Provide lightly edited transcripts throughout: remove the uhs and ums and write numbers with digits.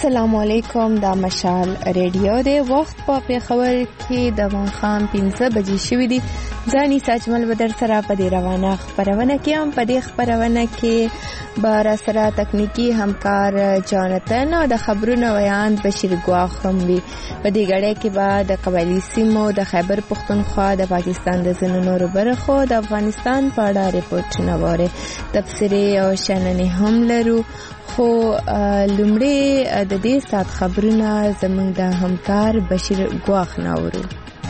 السلام علیکم. دا مشال ریډیو دی. وخت په پیښور کې د ماښام 5 بجې شوې دي. ځاني ساجمل بدر سره په دې روانه خبرونه کې هم په دې خبرونه کې بار سره تکنیکی همکار جانتن او د خبرونو ویاند بشیر ګواخ هم وي. په دې غړې کې بعد د قبایلی سیمو د خیبر پختونخوا د پاکستان د ځینو نورو برخو د افغانستان په اړه ریپورتونه واره تفسیری او شننې هم لرو. خو لومړی د دې سات خبرونه زموږ د همکار بشیر ګواخ ناورو.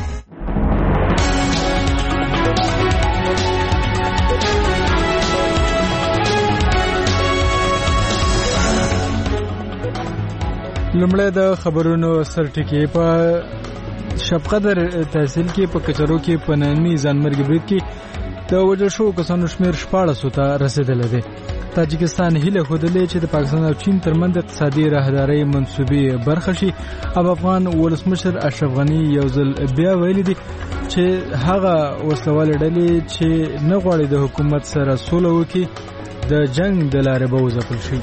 لومړی د خبرونو سرټکی په شپقدر تحصیل کې په کچرو کې په نننی ځانمرګي برید کې د وژل شوو کسانو شمېر 14 ته رسیدلی دی. تاجکستان هیله ښودلې چې د پاکستان او چین ترمنځ اقتصادي راهدارۍ منصوبې برخه شي. افغان ولسمشر اشرف غني یو ځل بیا ویلي دي چې هغه وسلوالې ډلې چې نه غواړي د حکومت سره سوله وکړي د جنگ د لارې به وځپل شي.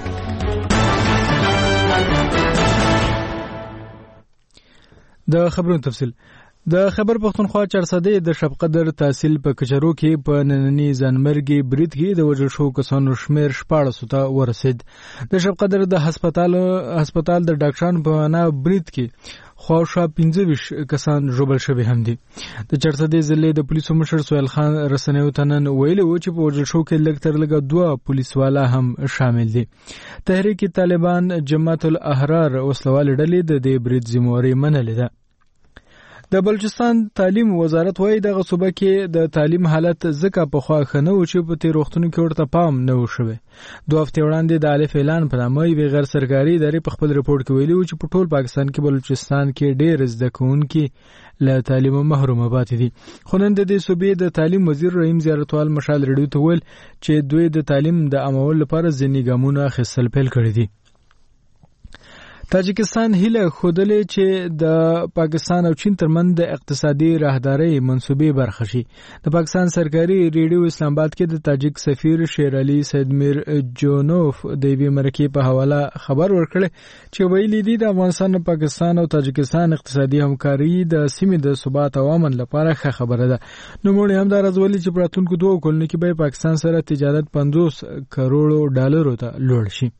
د خبرونو تفصیل. د خیبر پختونخوا چارسده د شپقدر تحصیل په کچرو کې په نننی ځانمرګي برید کې د وژل شوو کسانو شمېر 14 ته ورسید. د شپقدر د هسپتال د ډاکټرانو په وینا برید کې خواوشا 15 کسان ژوبل شوي هم دي. د چارسده ضلع د پولیسو مشر سهیل خان رسنیو ته نن ویلي و چې په وژل شوو کې لږ تر لږه 2 پولیسوالا هم شامل دي. تحریک طالبان جماعت الاحرار وسلوالې ډلې د دې برید ذمہواري منلې ده. د بلوچستان تعلیم وزارت وایي دغه صوبه کې د تعلیم حالت ځکه پخوا ښه نه و چې په تېرو وختونو کې ورته پام نه و شوی. 2 هفتې وړاندې د الف اعلان په نامه یوې غیر سرکاري ادارې په خپل رپورټ کې ویلي و چې په ټول پاکستان کې بلوچستان کې ډېر زده کوونکي له تعلیمه محرومه پاتې دي. خو نن د دې صوبې د تعلیم وزیر رحیم زیارتوال مشال ریډیو ته ویل چې دوی د تعلیم د عامولو لپاره ځینې ګامونه اخیستل پیل کړي دي. تاجکستان هیله ښودلې چې د پاکستان او چین ترمنځ د اقتصادي راهدارۍ منصوبې برخه شي. د پاکستان سرکاري ریډیو اسلام آباد کې د تاجک سفیر شیر علي سیدمیر جونوف د یوې مرکې په حواله خبر ورکړی چې ویلي دي د افغانستان، پاکستان او تاجکستان اقتصادي همکاري د سیمې د ثبات او امن لپاره ښه خبره ده. نوموړي همداراز ویلي چې په راتلونکو 2 کلونو کې به پاکستان سره تجارت 50 کروڑ ډالرو ته لوړ شي.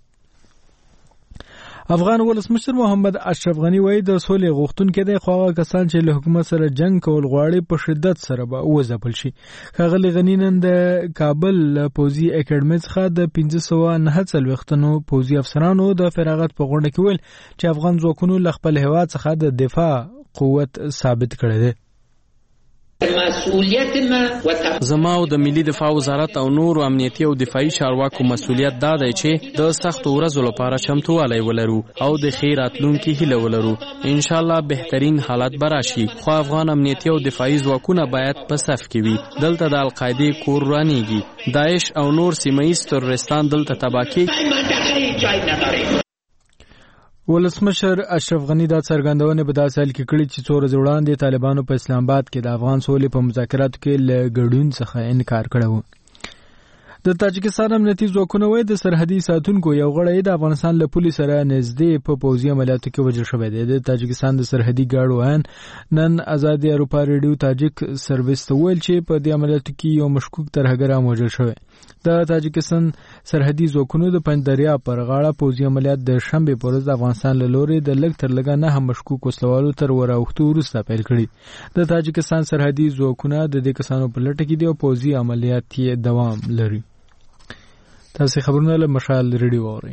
افغان ولسمشر محمد اشرف غني وایي د سولې غوښتونکي دی، خو هغه کسان چې له حکومت سره جنگ کول غواړي په شدت سره به وځپل شي. ښاغلي غني نن د کابل پوځي اکیډمۍ څخه د 549 پوځي افسرانو د فراغت په غونډه کې ویل چې افغان ځواکونو له خپل هېواد څخه د دفاع قوت ثابت کړی دی. زما او د ملي دفاع وزارت او نور امنیتي او دفاعي چارواکو مسؤلیت دا دی چې د سختو ورځو لپاره چمتووالی ولرو او د ښې راتلونکي هیله ولرو. ان شاء الله بهترین حالت به راشي، خو افغان امنیتي او دفاعي ځواکونه باید په صف کې وي. دلته د القاعدې کور رانیږي، داعش او نور سیمه ییز تروریستان دلته تباه کیږي. ولسمشر اشرف غني دا څرګندونه په داسې حال کې کړې چې 4 ورځې وړاندې طالبانو په اسلام آباد کې د افغان سولې په مذاکراتو کې له ګډون څخه انکار کړی و. د تاجکستان امنیتي ځواکونه وایي د سرحدي ساتونکو یو غړی د افغانستان له پولې سره نږدې په پوځي عملیاتو کې وژل شوی دی. د تاجکستان د سرحدي ګاډو عین نن آزادي اروپا ریډیو تاجک سرویس ته ویل چې په دې عملیاتو کې یو مشکوک ترهګر هم وژل شوی. د تاجکستان سرحدي ځواکونو د پنځدریا پر غاړه پوځي عملیات د شنبې په ورځ د افغانستان له لوري د لږ تر لږه 9 مشکوک وسلوالو تر وراوښتو وروسته پیل کړي. د تاجکستان سرحدي ځواکونه د دې کسانو په لټه کې دي او پوځي عملیات یې دوام لري. تاسو خبرونه له مشال ریډیو اورئ.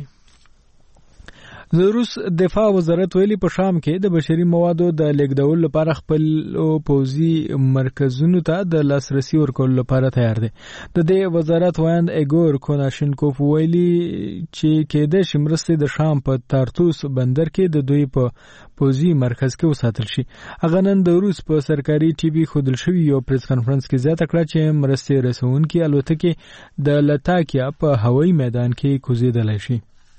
د روس دفاع وزارت ویلي په شام کې د بشري موادو د لیږدولو لپاره خپل پوځي مرکزونو ته د لاسرسي ورکولو لپاره تیار دی. د دې وزارت وایند ایګور کوناشینکوف ویلي چې کېدای شي مرستې د شام په تارتوس بندر کې د دوی په پوځي مرکز کې وساتل شي. هغه نن د روس په سرکاري ټي وي ښودل شوي یو پریس کانفرنس کې زیاته کړه چې مرستې رسونکي الوتکې د لتاکیا په هوایي میدان کې کوزېدلی شي.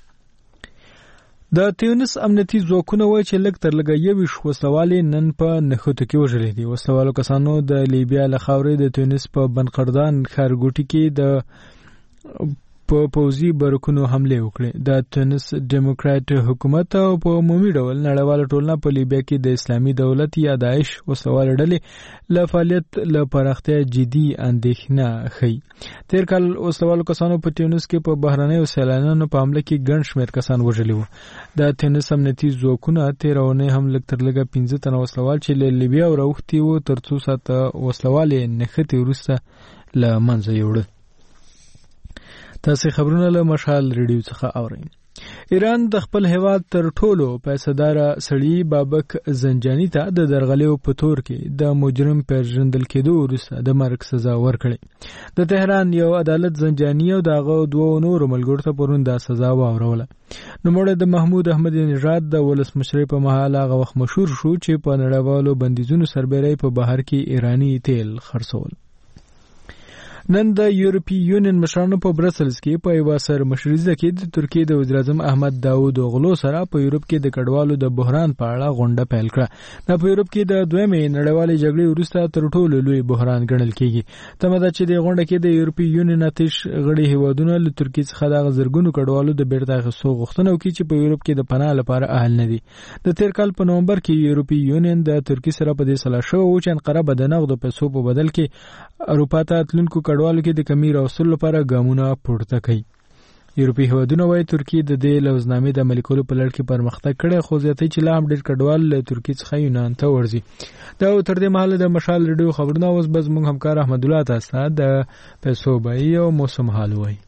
د تیونس امنیتي ځواکونه وایي چې لږ تر لږه 21 وسلوالې نن په نښتو کې وژلي دي. وسلوالو کسانو د لیبیا له خاورې د تیونس په بنقردان ښارګوټي کې د په پوځي برکونو حمله وکړه. د تونس ډیموکرات حکومت او په عمومي ډول نړیواله ټولنه په لیبیا کې د اسلامي دولت یا داعش وسوال ډلې له فعالیت له پراختیا جدي اندېښنه ښيي. تیر کال وسوال کسانو په تونس کې په بهرنیو سیلانیانو په حمله کې ګڼ شمېر کسان وژلي وو. د تونس امنیتي ځواکونه تیرونه هم لږ تر لږه 15 تنه وسوال چې له لیبیا وروختي وو تر څو ساعته وسوال نښتې وروسته له منځه یوړل. تاسو خبرونه له مشال ریډیو څخه اورئ. ایران د خپل هیواد تر ټولو پیسه‌دار سړي بابک زنجانی ته د درغلیو په تور کې د مجرم پیژندل کېدو وروسته د مرګ سزا ورکړې. د تهران یو عدالت زنجانی او دغه دوه نورو ملګرو ته پرون د سزا واوروله. نوموړی د محمود احمدي نژاد د ولسمشرۍ په مهال هغه وخت مشهور شو چې په نړیوالو بندیزونو سربېره په بهر کې ایرانی تیل خرڅول. نن د یورپی یونین مشرانو په برسلز کې په یو سر مشریزه کې د ترکیې د وزیر اعظم احمد داوود اوغلو سره په یورپ کې د کډوالو د بحران په اړه غونډه پیل کړه. دا په یورپ کې د دویمې نړیوالې جګړې وروسته تر ټولو لوی بحران ګڼل کېږي. تمه ده چې د غونډه کې د یورپی یونین آتش غړي هیوادونه له ترکیې څخه د زرګونو کډوالو د بیرته اخیستو غوښتنه وکړي چې په یورپ کې د پناه لپاره اهل نه دي. د تیر کال په نومبر کې یورپی یونین د ترکیې سره په دې سلا شو چې انقره به د نغدو پیسو په بدل کې اروپا ته تلونکو کډوالو کې د کمی راوستلو لپاره ګامونه پورته کوي. یورپي هیوادونه وايي ترکیه د دې لوزنامې د عملي کولو په لړ کې پرمختګ کړی، خو زیاتوي چې لا هم ډېر کډوال له ترکیې څخه یونان ته ورځي. دا تر دې مهاله د مشال ریډیو خبرونه اوس به زموږ همکار احمد الله تاسو د پیسو بیې او موسم حال وایي.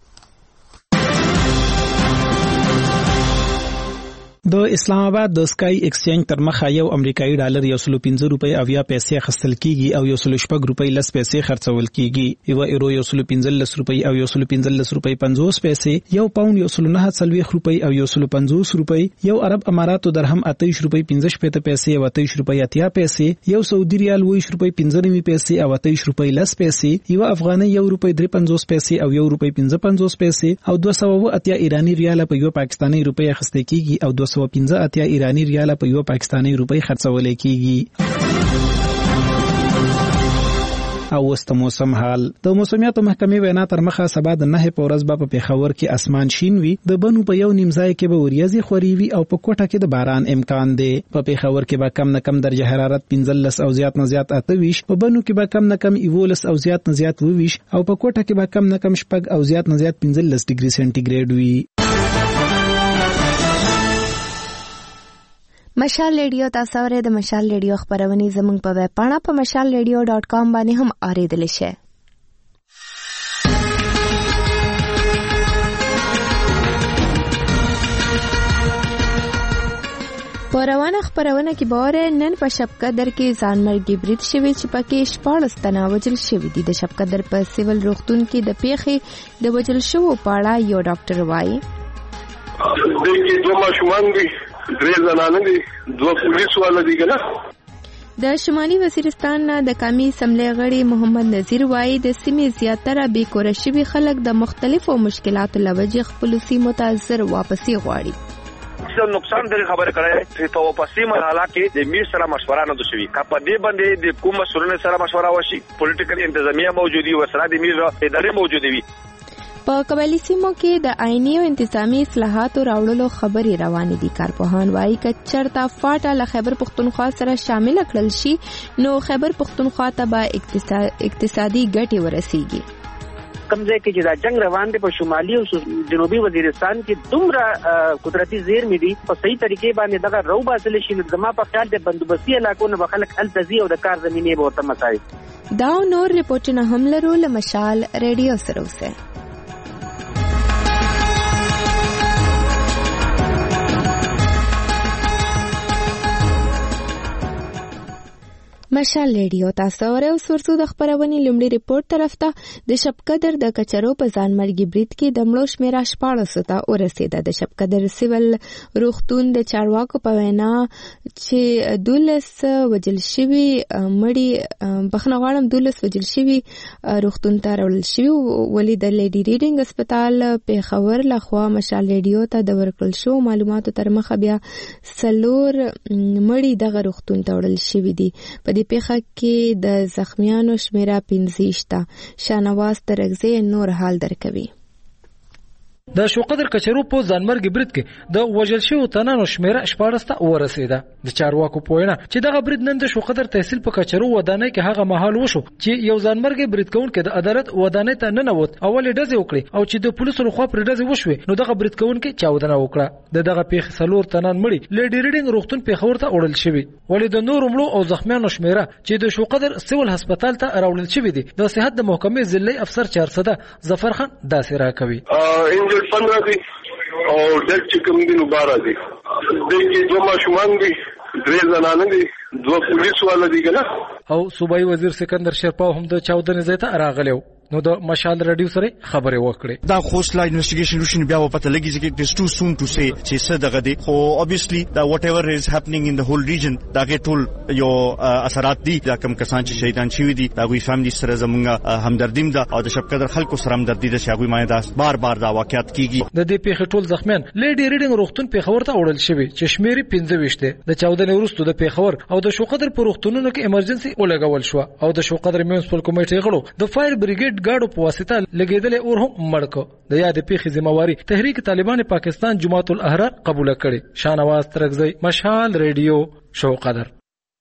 د اسلام آباد د سکای ایکسچینج تر مخه یو امریکایي ډالر 115 روپۍ او یا پیسې خرڅل کیږي او 116 روپۍ لس پیسې خرڅول کیږي. یو ایرو 115 روپۍ او 115 روپۍ 50 پیسې، یو پاوند 149 روپۍ او 150 روپۍ، یو عرب اماراتو درهم 28 روپۍ 15 پیسې او 28 روپۍ 80 پیسې، یو سعودي ریال 20 روپۍ 15 پیسې او 28 روپۍ لس پیسې، یو افغاني 1 روپۍ 53 پیسې او 1 روپۍ 55 پیسې او 280 ایرانی ریال په یو پاکستاني روپۍ اخیستل کیږي او 215 ایرانی ریال په یو پاکستاني روپۍ خرڅول کیږي. او وست موسم حال. د موسمیاتو محکمې وینا تر مخه سبا د 9 په ورځ په پیښور کې اسمان شین وي، د بنو په یو نیم ځای کې به وریځي خوري وي او په کوټه کې د باران امکان دی. په پیښور کې به کم نه کم درجه حرارت 15 او زیات نه زیات 28، په بنو کې به کم نه کم 11 او زیات نه زیات 22 او په کوټه کې به کم نه کم 4 او زیات نه زیات 15 ډیګري سنټیګریډ وي. مشال ریډیو تاسو اورئ. د مشال ریډیو خبرونه زموږ په ویب پاڼه په mashalradio.com باندې هم اوریدلی شئ. په روانه خبرونه کې باور نن په شبقدر کې ځانمرګي برید شوی چې پکې 14 تنه وژل شوي دي. د شبقدر په سیول روغتون کې د پیښې د وژل شوو په اړه یو ډاکټر وایي دغه دوه ماشومان دي، درې زنانه دي، دوه پولیس والا دي کنه. د شمالي وزیرستان نه د قومي اسمبلی غړي محمد نذیر وایي د سیمې زیاتره بې کوره شوي خلک د مختلفو مشکلاتو له وجې خپلو سیمو ته زر واپسي غواړي. نقصان د خبره کړه چې په واپسي مرحله کې د میر سره مشوره نه دوشي کا په دې باندې د کوم مسؤلینو سره مشوره وشي، پولیټیکل انتظامیه موجودي و سره د میر ادارې موجوده وي. په قبایلی سیمو کې د آئینی او انتظامی اصلاحاتو راوړلو خبرې روانې دي. کارپوهان وایي که چرته فاټا له خیبر پختونخوا سره شامل کړل شي نو خیبر پختونخوا ته به اقتصادي ګټې ورسیږي. کمزې کې چې دا جنگ روان دی په شمالي او جنوبي وزیرستان کې دومره قدرتي زیرمې دي په صحیح طریقې باندې دغه رو باسل شي. نو زما په خیال د بندوبستي علاقو نه خلک التزي او د کار زمينې به ورته مساعد. دا نور ریپورتونه هم لرو له مشال ریډیو سره اوسه. مشال ریډیو تاسو اورئ. اوس ورسو د خبرونې لومړی ریپورت طرف ته. د شبقدر د کچرو په ځانمرګي برید کې د مړو شمیره 14 ته ورسېده. د شبقدر سیول روغتون د چارواکو په وینا چې 12 وژل شوي مړي بخښنه غواړم 12 وژل شوي روغتون ته راوړل شوي ولې د لیډي ریډینګ هسپتال پیښور لخوا مشال ریډیو ته د ورکړل شو معلوماتو تر مخه بیا 4 مړي دغه روغتون ته وړل شوي دي. په دې پیښه کې د زخمیانو شمیره 15 شته. شانواز ترغزی نور حال درکوي. د شوقدر کچرو په ځانمرګ برید کې د وژل شویو تنانو شمیره 14 ته ورسیده. د چارواکو په وینا چې دغه برید نن د شوقدر تحصیل په کچرو ودانۍ کې هغه مهال وشو چې یو ځانمرګ برید کوونکی د عدالت ودانۍ ته ننوت او ولې ډزې وکړي او چې د پولیسو لخوا پر ډزې وشوې نو دغه برید کوونکی چاودنه وکړه. دغه پیښې څلور تنان مړي لیډي ریډینګ روغتون پیښور ته وړل شوي ولې د نورو مړو او زخمیانو شمیره چې د شوقدر سیول هسپتال ته راوړل شوي دي. د صحت د محکمې ضلعي افسر چارسده ظفر خان داسې راکوي. انجل 15 دي او د چکم دي مبارک دي. دغه دوه ماشومان دي، درې زنانه دي، دوه پولیس والا دي کنه. او صوبایي وزیر سکندر شیرپا هم د چاودنې ځای ته راغلی نو د مشال رادیو سره خبرې وکړې. دا خوشلا انویسټیګیشن وشین بیا په پته لګی چې it is too soon to say چې څه دغه دي خو obviously دا whatever is happening in the whole region دا ټول یو اثرات دي دا کم کسان چې شهیدان شوي دي دا غوي فیملی سره زمونږ همدردیم ده او د شپقدر خلکو سره همدردی ده چې هغه معنی دا بار بار دا واقعیت کیږي. د دې پیښې ټول زخمیان لیډي ریډینګ روغتون پیښور ته وړل شوی چې شمیرې 15 ده. د چاودنې وروسته د پیښور او د شوقدر په روغتونونو کې ایمرجنسي ولګول شو او د شوقدر میونسپل کمیټې غړو د فایر بریګیډ ګاډو په واسطه لګیدلې اور هم مړکو. د یاد پیښې ذمہواری تحریک طالبان پاکستان جماعت الاحرار قبول کړي. شانواز ترغزی، مشال ریډیو، شوقدر.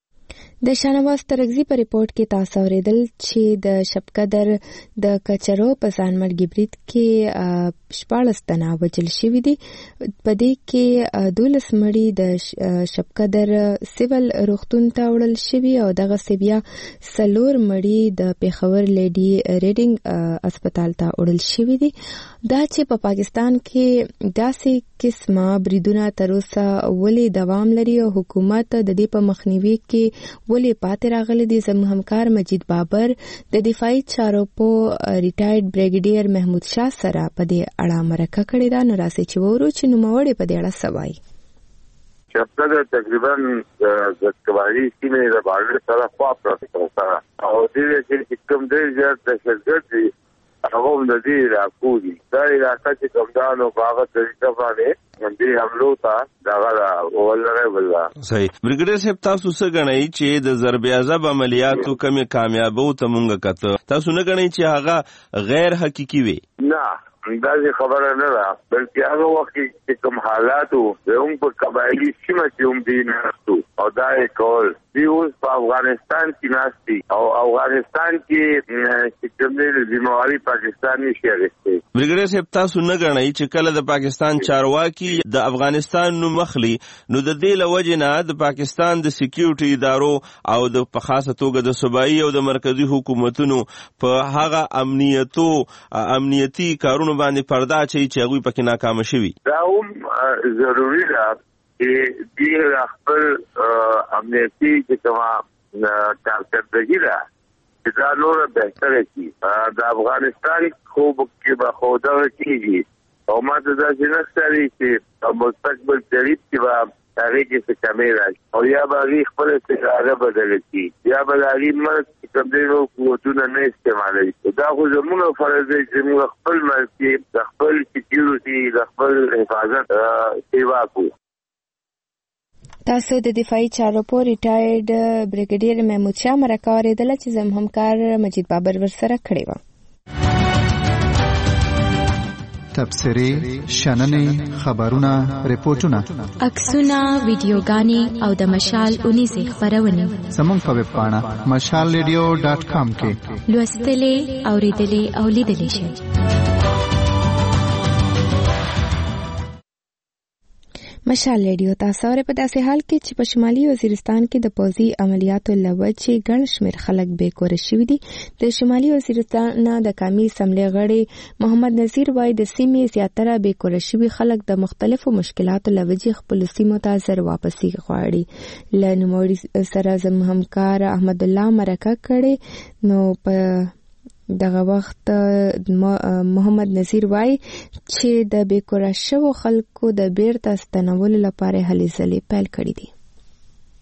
د شانواز ترغزی په ریپورت کې تاسو اوریدل چې د شپقدر د کچرو په ځانمرګي برید کې 14 تنه وژل شوي دي. په دې کې 12 مړي د شپقدر سیول روغتون ته وړل شوي او دغه سیبیا 4 مړي د پیښور لیډي ریډینګ هسپتال ته وړل شوي دي. دا چې په پاکستان کې داسې قسمه بریدونه تر اوسه ولې دوام لري او حکومت د دې په مخنیوي کې ولې پاتې راغلي دي. زموږ همکار مجید بابر د دفاعي چارو په ریټایرډ بریګیډیر محمود شاه سره په دې اړه مرکه کړې ده. نو راسي چې وورو چې نوموړی په دې اړه سوای. شپقدر تقریبا د قبایلی سیمې د باغ سره خوا پروسه او دې چې کوم دې زیات دهشتګرد دي هغه د دې راکودي دا علاقه چې کومدانو باغ طریقه باندې دې حملو ته دا ولره ولا صحیح. بریګیډیر صاحب تاسو څه غنئ چې د ضرب عذاب عملیاتو کمی کامیابو ته مونږ کته تاسو نه غنئ چې هغه غیر حقيقي وي؟ نه دا خبره نه ده بلکې هغه وخت چې کوم حالاتو هم په قبایلی سیمه کې هم دي نهستو او دا کول دی اوس په افغانستان کې ناشتي او افغانستان کې چې کوم ذمہواری پاکستان نشي اخیستی. بریګیډیر صاحب تاسو نه غنئ چې کله د پاکستان چارواکي د افغانستان نو مخلي نو د دې لوجه نه د پاکستان د سکیورټي ادارو او د په خاصه توګه د صوبایي او د مرکزی حکومتونو په هغه امنیتي کارونو باندې پردا چې هغه پکې ناکام شوي. دا هم ضروری ده چې دې خپل امنیتي چې کومه کارکردګي ده چې دا نور بهتره شي. د افغانستان خوب کې به خوده کېږي او ماته دا چې نستري چې مستقبل قریب کې به هغه کې څه کمی راشي او یا به هغه خپل استفاده بدل کړي یا به هغه مرګ کوم دی نو قوتونه نه استعمالوي. دا خو زموږ فرض دی چې موږ خپل ملکي د خپل سکیورټي د خپل حفاظت سیوا کوو. تاسو د دفاعي چارو په ریټایرډ بریګیډیر محمود شاه مرکه اوریدله چې زموږ همکار مجید بابر ورسره کړی و. تبصرې، شننې، خبرونه، ریپورتونه، عکسونه، ویډیوګانې او د مشال 19 خبرونه زموږ په ویب پاڼه mashalradio.com کې لوستلې، اوریدلې او لیدلې شئ. مشال ریډیو تاسو په داسې حال کې چې په شمالي وزیرستان کې د پوځي عملیاتو لوجې ګڼ شمېر خلک بېکور شوي دي. د شمالي وزیرستان د قومي اسمبلې غړی محمد نذیر وایي د سیمې زیاتره بېکور شوي خلک د مختلفو مشکلاتو لوجې خپلو سیمو ته زر واپسي غواړي. له نوموړي سره زموږ همکار احمد الله مرکه کړې نو په دغه وخت محمد نذیر وای چې د بیکوره شوو خلکو د بیرته ستنولو لپاره هلې ځلې پیل کړې دي.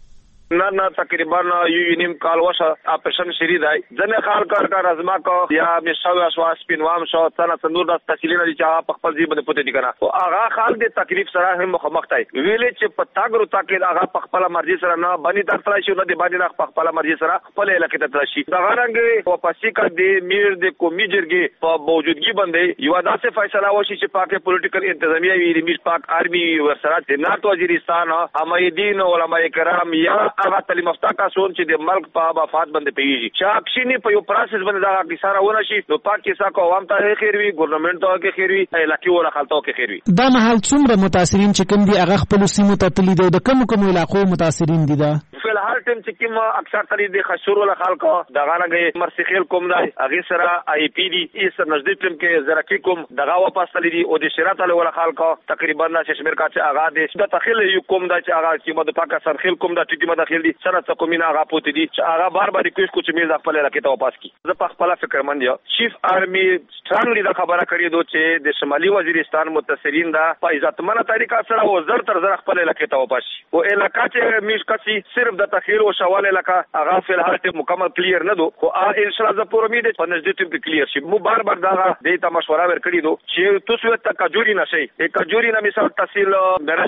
نه تقریبا یو نیم کال وشه اپریشن شری دی ځنه خال کار ازما کو یا مشاو اسواس پینوام شو څنګه څنور د تحصیل نه چې په خپل ځای باندې پته دي کنه او هغه خال د تکلیف سره هم مخامخ تای ویلې چې په تاګرو تاکي هغه په خپل مرزي سره نه باندې تر شي نه دی باندې په خپل مرزي سره خپل علاقې ته ترشي دا غرانګي واپسی کړ دی میر د قومي جرګې په موجودګي باندې یو داسې فیصله وشي چې پاکه پولیټیکل انتظامیه وی د میر پاک آرمي ورسره د ناتو وزیرستان حمایدین علماء کرام یا هغه تعلیم یافته کسان چې د ملک په مفاد باندې پیږي چې اکشنی په یو پروسس باندې دا کی سره ونه شي نو پاکستان کو عوام ته خیر وي ګورنمنت ته کې خیر وي علاقې ولا خلکو کې خیر وي دا مهال څومره متاثرین چې کوم دي هغه خپل سیمو ته تللی دي د کوم علاقو متاثرین دي دا فلحال ټیم چې کوم اکثر تری د خشور ولا خلکو دغه رنګ مرسخیل کوم دی هغه سره آی پی ډي ایس نزدیک ټیم کې زرکی کوم دغه واپس تللی دي او د شرات له ولا خلکو تقریبا شمیر کا چې هغه د تخیل یو کوم دا چې هغه چې د پاکستان خیل کوم دا ټیټی مداخل دي سره تکومینه هغه پوت دي چې هغه بار بار ریکوست کوم چې مې خپل علاقې ته واپس کی زه په خپل فکر مند یم چیف آرمی سترانګلی دا خبره کړې دوه چې د شمالي وزیرستان متاثرین دا په عزتمنه طریقه سره او زر تر زر خپل علاقې ته واپس او علاقې چې میش کسي صرف د تخیل او شوال علاقې هغه فلحال ته مکمل کلیر نه دو خو ان شاء الله زه پوره امید په نزدیک ټیم کې کلیر شي مو بار بار دا د ته مشوره ورکړې دو چې تاسو ته کجوري نشي د کجوري نه مثال تحصیل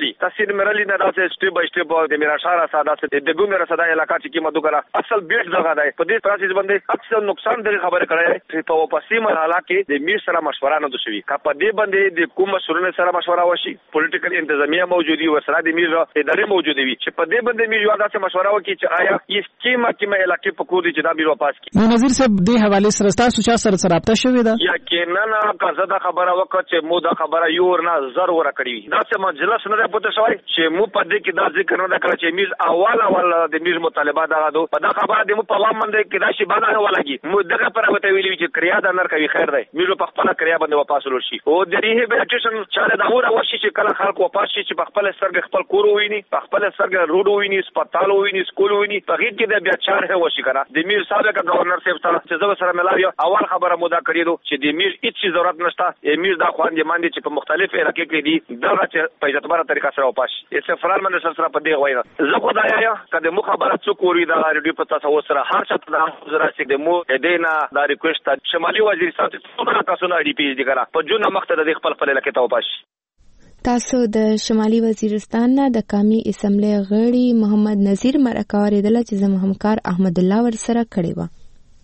مرلی نه راځي سټیپ بای سټیپ د میرا شهر ساده د دغه میرا ساده علاقې چې کیمه دوګره اصل بیٹ ځای دی په دې پروسس باندې اکثر نقصان درې خبره کړای چې په واپسی مرحله کې د میر سره مشوره نه دوشي کا په دې باندې د کوم مسؤلینو سره مشوره وشي پولیټیکل انتظامیه موجودي و سره د میر ادارې موجوده وي چې په دې باندې میر یو داسې مشوره وکړي چې آیا یې کیمه علاقې په کوډي چې دا میر واپس کی نو نظیر صاحب دې حواله سره تاسو چا سره رابطه شوې ده یقینا کزه دا خبره وکړه چې مو دا خبره یو ورنه زر ور کړی دا چې مجلس نه پته شوی چې مو په دې کې دا ذکر نه کړ چې میر اول د میر مطالبه دا غو په دا خبره د مو په وام باندې کې دا شی باندې نه ولګي مو دغه پر وته ویلي چې کریا دا نر کوي خیر دی میر په خپل کریا باندې واپس ورشي او د ریهابلیټیشن چاله دا وره وشي چې کله خلک واپس شي چې په خپل سرګ خپل کور وویني په خپل سرګ روډ وویني هسپتال وویني سکول وویني په هیڅ کې د بیا چاره وشي کنه د میر سابق گورنر صاحب سره چې زو سره ملاوي اول خبره مو دا کړی دو چې د میر هیڅ ضرورت نشته میر دا خواندې باندې چې په مختلف علاقې کې دي دا چې په عزتمنه طریقه سره واپس یې فدرال منسټر سره په دې وایي زه خدای یا کله مو خبره څوک وری دا ریډیو په تاسو سره هر څه د حضرت چې د مو دینا دا ریکوست شمالي وزیرستان ته تاسو نه دی پیږي کنه په جون مخته د خپل علاقې ته واپس تاسو د شمالي وزیرستان نه د قومي اسمبلی غړي محمد نذیر مرکه اوریدله چې زموږ همکار احمد الله ور سره کړی و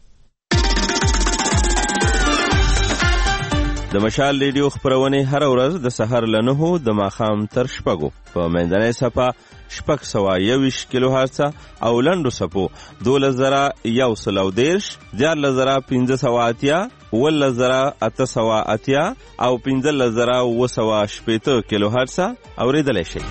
د مشال ریډیو خبرونه هر ورځ د سحر له 9 د ماخام تر شپږو په منځنۍ صفه 621 کیلو هرتز او لنډو صفو 2110 14580 11880 او 15980 کیلو هرتز اوریدلای شي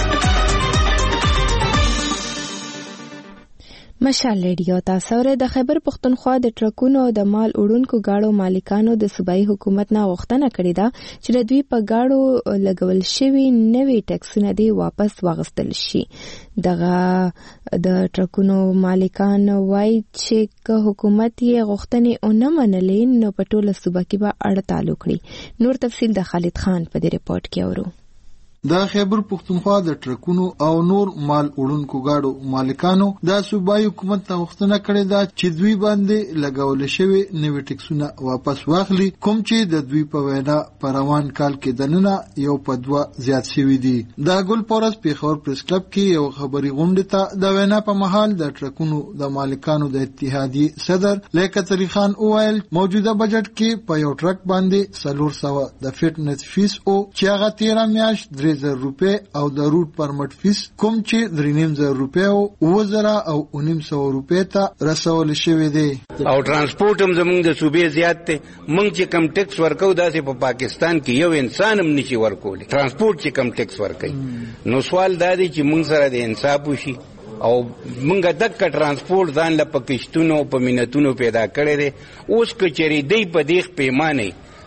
مشال ریډیو تاسو د خیبر پختونخوا د ټرکونو د مال وړونکو گاډو مالکانو د صوبایي حکومت نه غوښتنه کړې ده چې د دوی په گاډو لګول شوی نوي ټیکسونه دی واپس واغستل شي دغه د ټرکونو مالکان وایي چې حکومت یې غوښتنې اونه منلې نو په ټوله صوبه کې به اړتالو کړي نور تفصیل د خالد خان په دې رپورت کې اورو د خیبر پختونخوا د ټرکونو او نور مال وړونکو گاډو مالکانو د صوبایي حکومت ته غوښتنه کړې ده چې دوی باندې لګول شوی نوي ټیکسونه واپس واخلي کوم چې د دوی په وینا په روان کال کې دننه یو په 2 زیات شوی دي د ګل پورس پیښور پریس کلب کې یو خبري غونډه ته د وینا په محل د ټرکونو د مالکانو د اتحادیې صدر لیاقت علي خان اوایل موجوده بجټ کې په یو ټرک باندې 400 د فټنس فیس او چې هغه 13 میاشت 3000 روپے او د روټ پرمټ فیس کوم چې 3000 روپے او 2000 او 1900 روپے ته رسول شوی دی او ترانسپورت هم زموږ د صوبې زیات دی موږ چې کم ټیکس ورکو داسې په پاکستان کې یو انسان هم نشي ورکولی ترانسپورت چې کم ټیکس ورکوي نو سوال دا دی چې موږ سره د انصاف وشي او موږ دک ترانسپورت ځان له پکشتونو په مینتونو پیدا کړی دی اوس کچری دی په دیغ پیمانه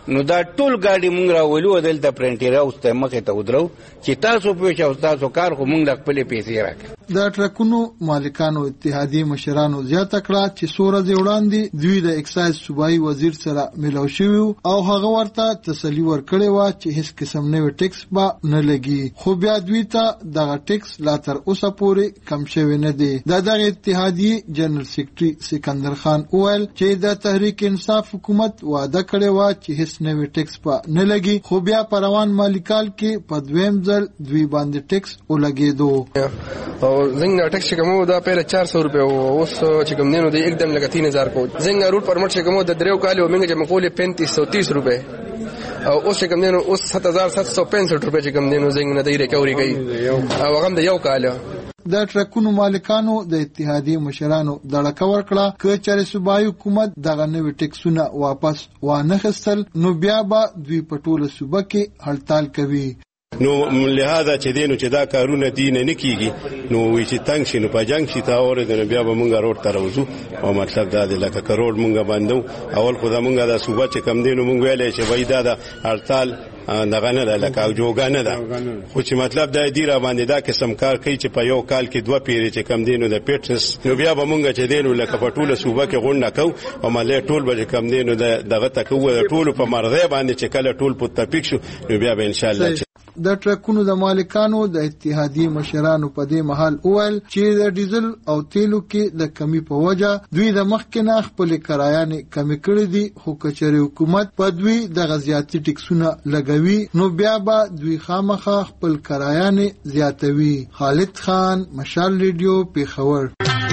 نو دا ټول ګاډي مونږ راولو دلته پرنټر هاوس ته مخې ته ودرو چې تاسو په شاو تاسو کار خو مونږ د خپل پیسې راکړو. د ټرکونو مالکانو اتحادیې مشرانو زیاته کړه چې څو ورځې وړاندې دوی د اکسایز صوبایي وزیر سره ملاو شوي او هغه ورته تسلي ورکړې وه چې هیڅ قسم نوی ټیکس به نه لګي، خو بیا دوی ته دغه ټیکس لا تر اوسه پورې کم شوی نه دی. د دغه اتحادیې جنرال سیکرټري سکندر خان وویل چې د تحریک انصاف حکومت وعده کړې وه چې هیڅ نوی ټیکس به نه لګي، خو بیا په روان مالي کال کې په دویم ځل دوی باندې ټیکس ولګېدو. زنګ ټیکس چې کومو دا پهله 400 روپے او اوس چې کوم دینو دی एकदम لګا 3000 کو. زنګ روټ پرمټ چې کومو د دریو کالو موږ چې مقوله 3530 روپے او اوس چې کوم دینو اوس 7765 روپے چې کوم دینو زنګ نه دی ریکوري کوي او هغه د یو کال. د ټرکونو مالکانو د اتحادیې مشرانو دړکه ورکړه که چېرې صوبایي حکومت دغه نوي ټیکسونه واپس وانخیستل نو بیا به دوی په ټوله صوبه کې هړتال کوي. نو لهدا چې دینو چې دا کارونه دي نه کیږي نو وی چې تنگ شي نو په جنگ شي تا اور د بیا به مونږه روډ ته راوځو او مطلب دا دی لکه کروڑ مونږه باندې اول خو دا مونږه د صوبه چې کم دینو مونږ ویلې چې وای دا د هړتال دغه نه ده لکه جوګه نه ده خو چې مطلب دا دی را باندې دا قسم کار کوي چې په یو کال کې دوه پیری چې کم دینو د پیټس نو بیا به مونږ چې دینو لکه په ټوله صوبه کې غونډه کو او مالې ټول به کم دینو دغه تکو ټول په مرغه باندې چې کله ټول په تپیک شو نو بیا به ان شاء الله. د ټرکونو د مالکانو د اتحادیې مشرانو په دې محل اول چې د ډیزل او تیلو کې د کمی په وجه دوی د مخکې نه خپل کرایانې کمی کړې دي، خو کچېرې حکومت په دوی د غزياتي ټیکسونه لګوي نو بیا به دوی خامخا خپل کرایانې زیاتوي. خالد خان، مشال ریډیو، پیښور.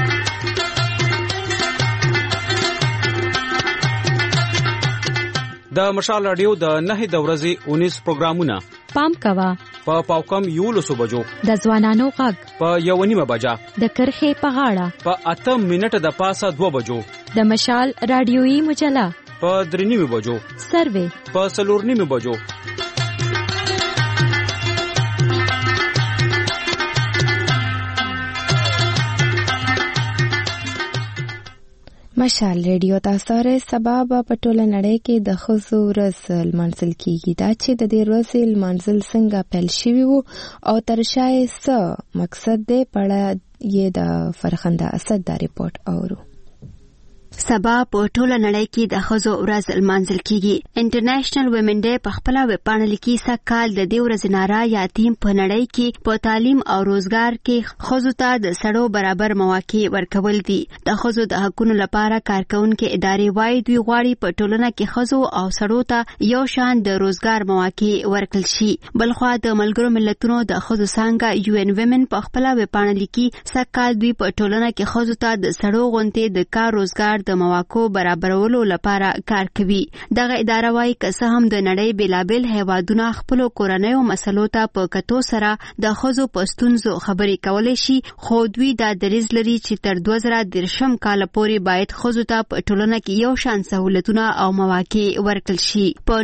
د مشال رادیو د 9 د ورځې 19 پروګرامونه پام کوا په پاوکم یو لسو بجو د ځوانانو غږ په 1:30 بجا د کرخې په غاړه په 8 منټه د پاسه 2 بجو د مشال رادیويي مجله په 3:30 بجو سروي په 4:30 بجو. مشال ریډیو تاسو سره سبب په ټوله نړۍ کې د ښځو ورځ لمانځل کیږي. دا چې د دې ورځې لمانځل څنګه پیل شوي وو او تر شا یې څه مقصد دی په اړه یې د فرخنده اسد دا ریپورت اورو. سبا په ټوله نړۍ کې د ښځو ورځ لمانځل کیږي. انټرنیشنل ویمن ډے په خپل ویبپاڼه لیکي سکهال د دې ورځې ناره یا تیم په نړۍ کې په تعلیم او روزګار کې ښځو ته د سړو برابر مواقع ورکول دي. د ښځو د حقوقو لپاره کارکونکو ادارې وايي دوی غواړي په ټولنه کې ښځو او سړو ته یو شان د روزګار مواقع ورکړل شي. بلخوا د ملګرو ملتونو د ښځو څنګه یو ان ویمن په خپل ویبپاڼه لیکي سکهال دوی په ټولنه کې ښځو ته د سړو غونډې د کار روزګار د مواقعو برابرولو لپاره کار کوي. دغه اداره وايي که څه هم د نړۍ بیلابل هیوادونه خپل کورنیو مسلو ته په کتو سره د ښځو په ستونزو خبرې کولای شي، خو دوی دا دریځ لري چې تر 2030 کال پورې باید ښځو ته په ټولنه کې یو شان سہولتونه او مواقع ورکړل شي. په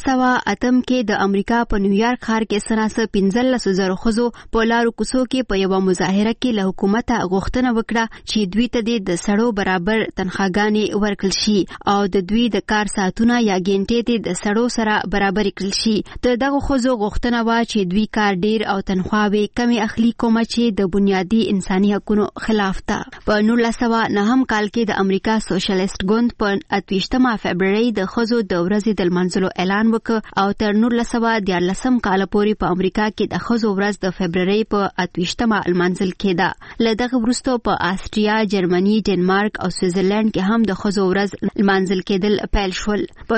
1908 کې د امریکا په نیویارک ښار کې سناسه 15,000 ښځو په لارو کوڅو کې په یو مظاهره کې له حکومت غوښتنه وکړه چې دوی ته د سړو برابر تنخواګانې ورکړل شي او د دوی د کار ساعتونه یا ګنټې د سړو سره برابر کړل شي. د دغه ښځو غوښتنه وا چې دوی کار ډیر او تنخواوي کمی اخلي، کومه چې د بنیادی انساني حقوقو خلاف ده. په 1909 کال کې د امریکا سوشلیست ګوند په 28 فبرवरी د ښځو د ورځې د لمانځلو اعلان وکړ او تر 1914 کال پورې په امریکا کې د ښځو ورځ د فبرवरी په 28 لمانځل کېده. له دغه وروسته په آسټریا، جرمني، ډنمارک او سویټزرلند کې هم د ښځو ورځ لمانځل کېدل پیل شول. په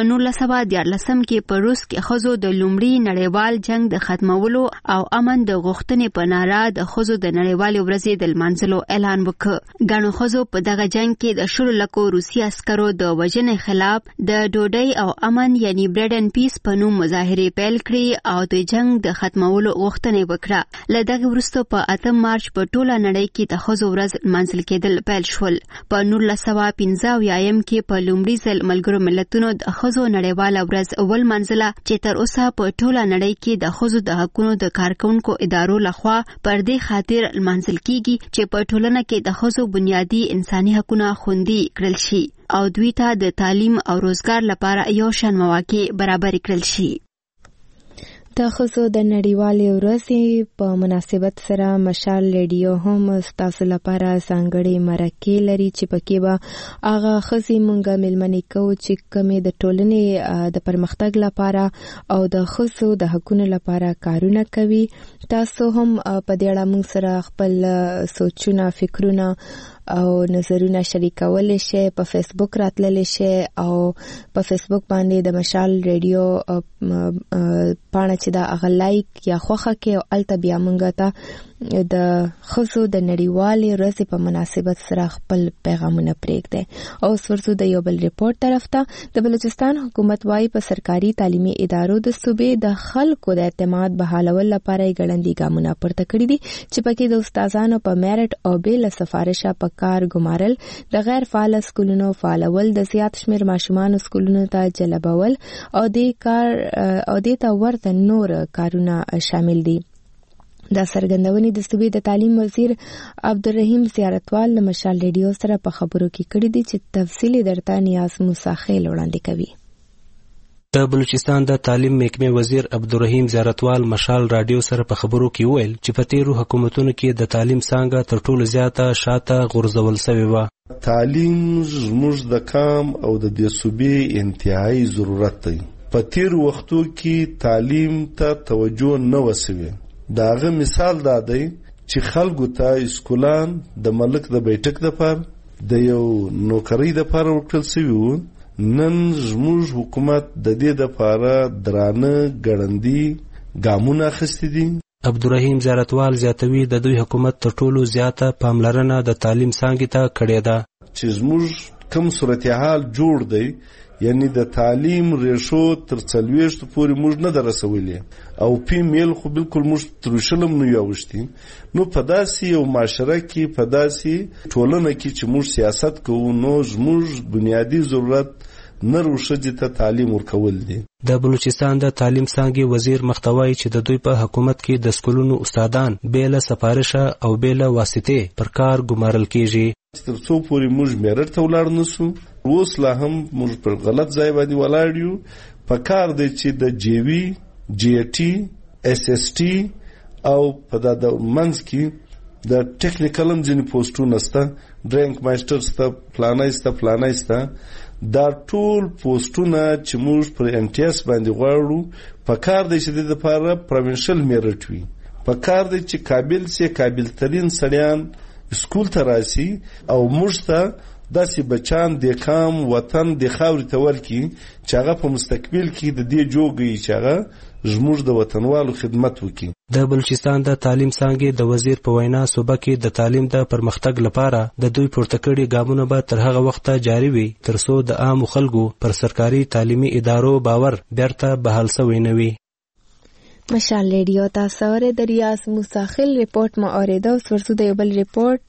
1914 کې په روس کې ښځو د لومړي نړیوال جنگ د ختمولو او امن د غوښتنې په ناره د ښځو د نړیوالې ورځې د لمانځلو اعلان وکړ. ګڼو ښځو په دغه جنگ کې د 10 لکو روسي عسکرو د وژنې خلاف د ډوډۍ او امن یعنی بریډ اینډ پیس په نوم مظاهرې پیل کړې او د جنگ د ختمولو غوښتنې وکړه. له دغه وروسته په 8 مارچ په ټوله نړۍ کې د ښځو ورځ لمانځل کېدل پیل شول. په 1915 1975 کې په لومړي ځل ملګرو ملتونو د ښځو نړیواله ورځ ولمانځله چې تر اوسه په ټوله نړۍ کې د ښځو د حقونو د کارکونکو ادارو لخوا پر دې خاطر لمانځل کیږي چې په ټولنه کې د ښځو بنیادي انساني حقونه خوندي کړل شي او دوی ته د تعلیم او روزګار لپاره یو شان مواقع برابر کړل شي. د ښځو د نړیوالې ورځې په مناسبت سره مشال ریډیو هم ستاسو لپاره ځانګړې مرکې لري چې پکې به هغه ښځې مونږ میلمنې کوو چې کومې د ټولنې د پرمختګ لپاره او د ښځو د حقونو لپاره کارونه کوي. تاسو هم په دې اړه مونږ سره خپل سوچونه، فکرونه او نظرونه شریکولی شي. په فیسبوک راتللی شي او په فیسبوک باندې د مشال ریډیو پاڼه چې دا هغه لایک یا خوښه کې او الته بیا مونږ ته د ښځو د نړیوالې ورځې په مناسبت سره خپل پیغامونه پرېږدي. او اوس ورځو د یو بل ریپورټ طرف ته. د بلوچستان حکومت وايي په سرکاري تعلیمي ادارو د صوبې د خلکو د اعتماد بحالول لپاره یې ګړندي ګامونه پورته کړي دي چې پکې د استادانو په میرټ او بې له سفارشه په کار ګمارل، د غیر فعال سکولونو فعالول، د زیات شمیر ماشومانو سکولونو ته جلبول او دې ته ورته نور کارونه شامل دي. دا څرګندونې د صوبې د تعلیم وزیر عبدالرحیم زیارتوال له مشال ریډیو سره په خبرو کې کړي دي چې تفصیل درته نیاز موسی خیل وړاندې کوي. د بلوچستان د تعلیم محکمې وزیر عبدالرحیم زیارتوال مشال رادیو سره په خبرو کې وویل چې په تیرو حکومتونو کې د تعلیم څانګه تر ټولو زیاته شاته غورځول شوې وه. تعلیم زموږ د کام او د دې صوبې انتهایی ضرورت دی. په تیرو وختو کې تعلیم ته توجه نه وسوي. داغه مثال دا دی چې خلکو ته اسکولان د ملک د بیٹک د پر د یو نوکری د پر ورکړل شوی وو. نن زموږ حکومت د دې د پاره درانه ګړندي ګامونه اخیستي دي. عبدالرحیم زیارتوال زیاتوي د دوی حکومت تر ټولو زیاته پاملرنه د تعلیم څانګې ته کړې ده. چې زموږ کوم صورتحال جوړ دی، یعنی د تعلیم ریشو تر 40 پورې موږ نه درسولې او پی میل خو بالکل موږ تر شلم نه یاوشتي. نو په داسې یو معاشره کې، په داسې ټولنه کې چې موږ سیاست کوو، نو زموږ بنیادی ضرورت نر او ښځې ته تعلیم ورکول دي. د بلوچستان د تعلیم څانګې وزیر مختوی چې د دوی په حکومت کې د سکولونو استادان بې له سفارشه او بې له واسطې پر کار ګمارل کیږي. تر څو پورې موږ میرټ ته ولاړ نسو، اوس لا هم موږ پر غلط ځای باندې ولاړ یو. په کار دی چې د جی وی، جی ټي، اس اس ټي او په د منځ کې د ټیکنیکلم ځینې پوسټونه شته، ډرینک مایسټر شته، فلانی شته. دا ټول پوسټونه چې موږ پر انټیاس باندې غواړو، په کار دی چې د لپاره پروینشل میرټ وي. په کار دی چې قابل ترین سړیان سکول ته راسي او موږ ته داسې بچان د کام وطن د خاورې ته ورکي چې هغه په مستقبل کې د دې جوګي چې هغه زموږ د وطنوالو خدمت وکړي. د بلوچستان د تعلیم څانګې د وزیر په وینا صوبه کې د تعلیم د پرمختګ لپاره د دوی پورته کړي ګامونه به تر هغه وخته جاري وي ترڅو د عامو خلکو پر سرکاري تعلیمي ادارو باور بیرته بحال شوی نه وي. مشال ریډیو تاسو اورئ. د ریاض موسی خیل ریپورت ما اوریدو. اوس ورسو د یو بل ریپورت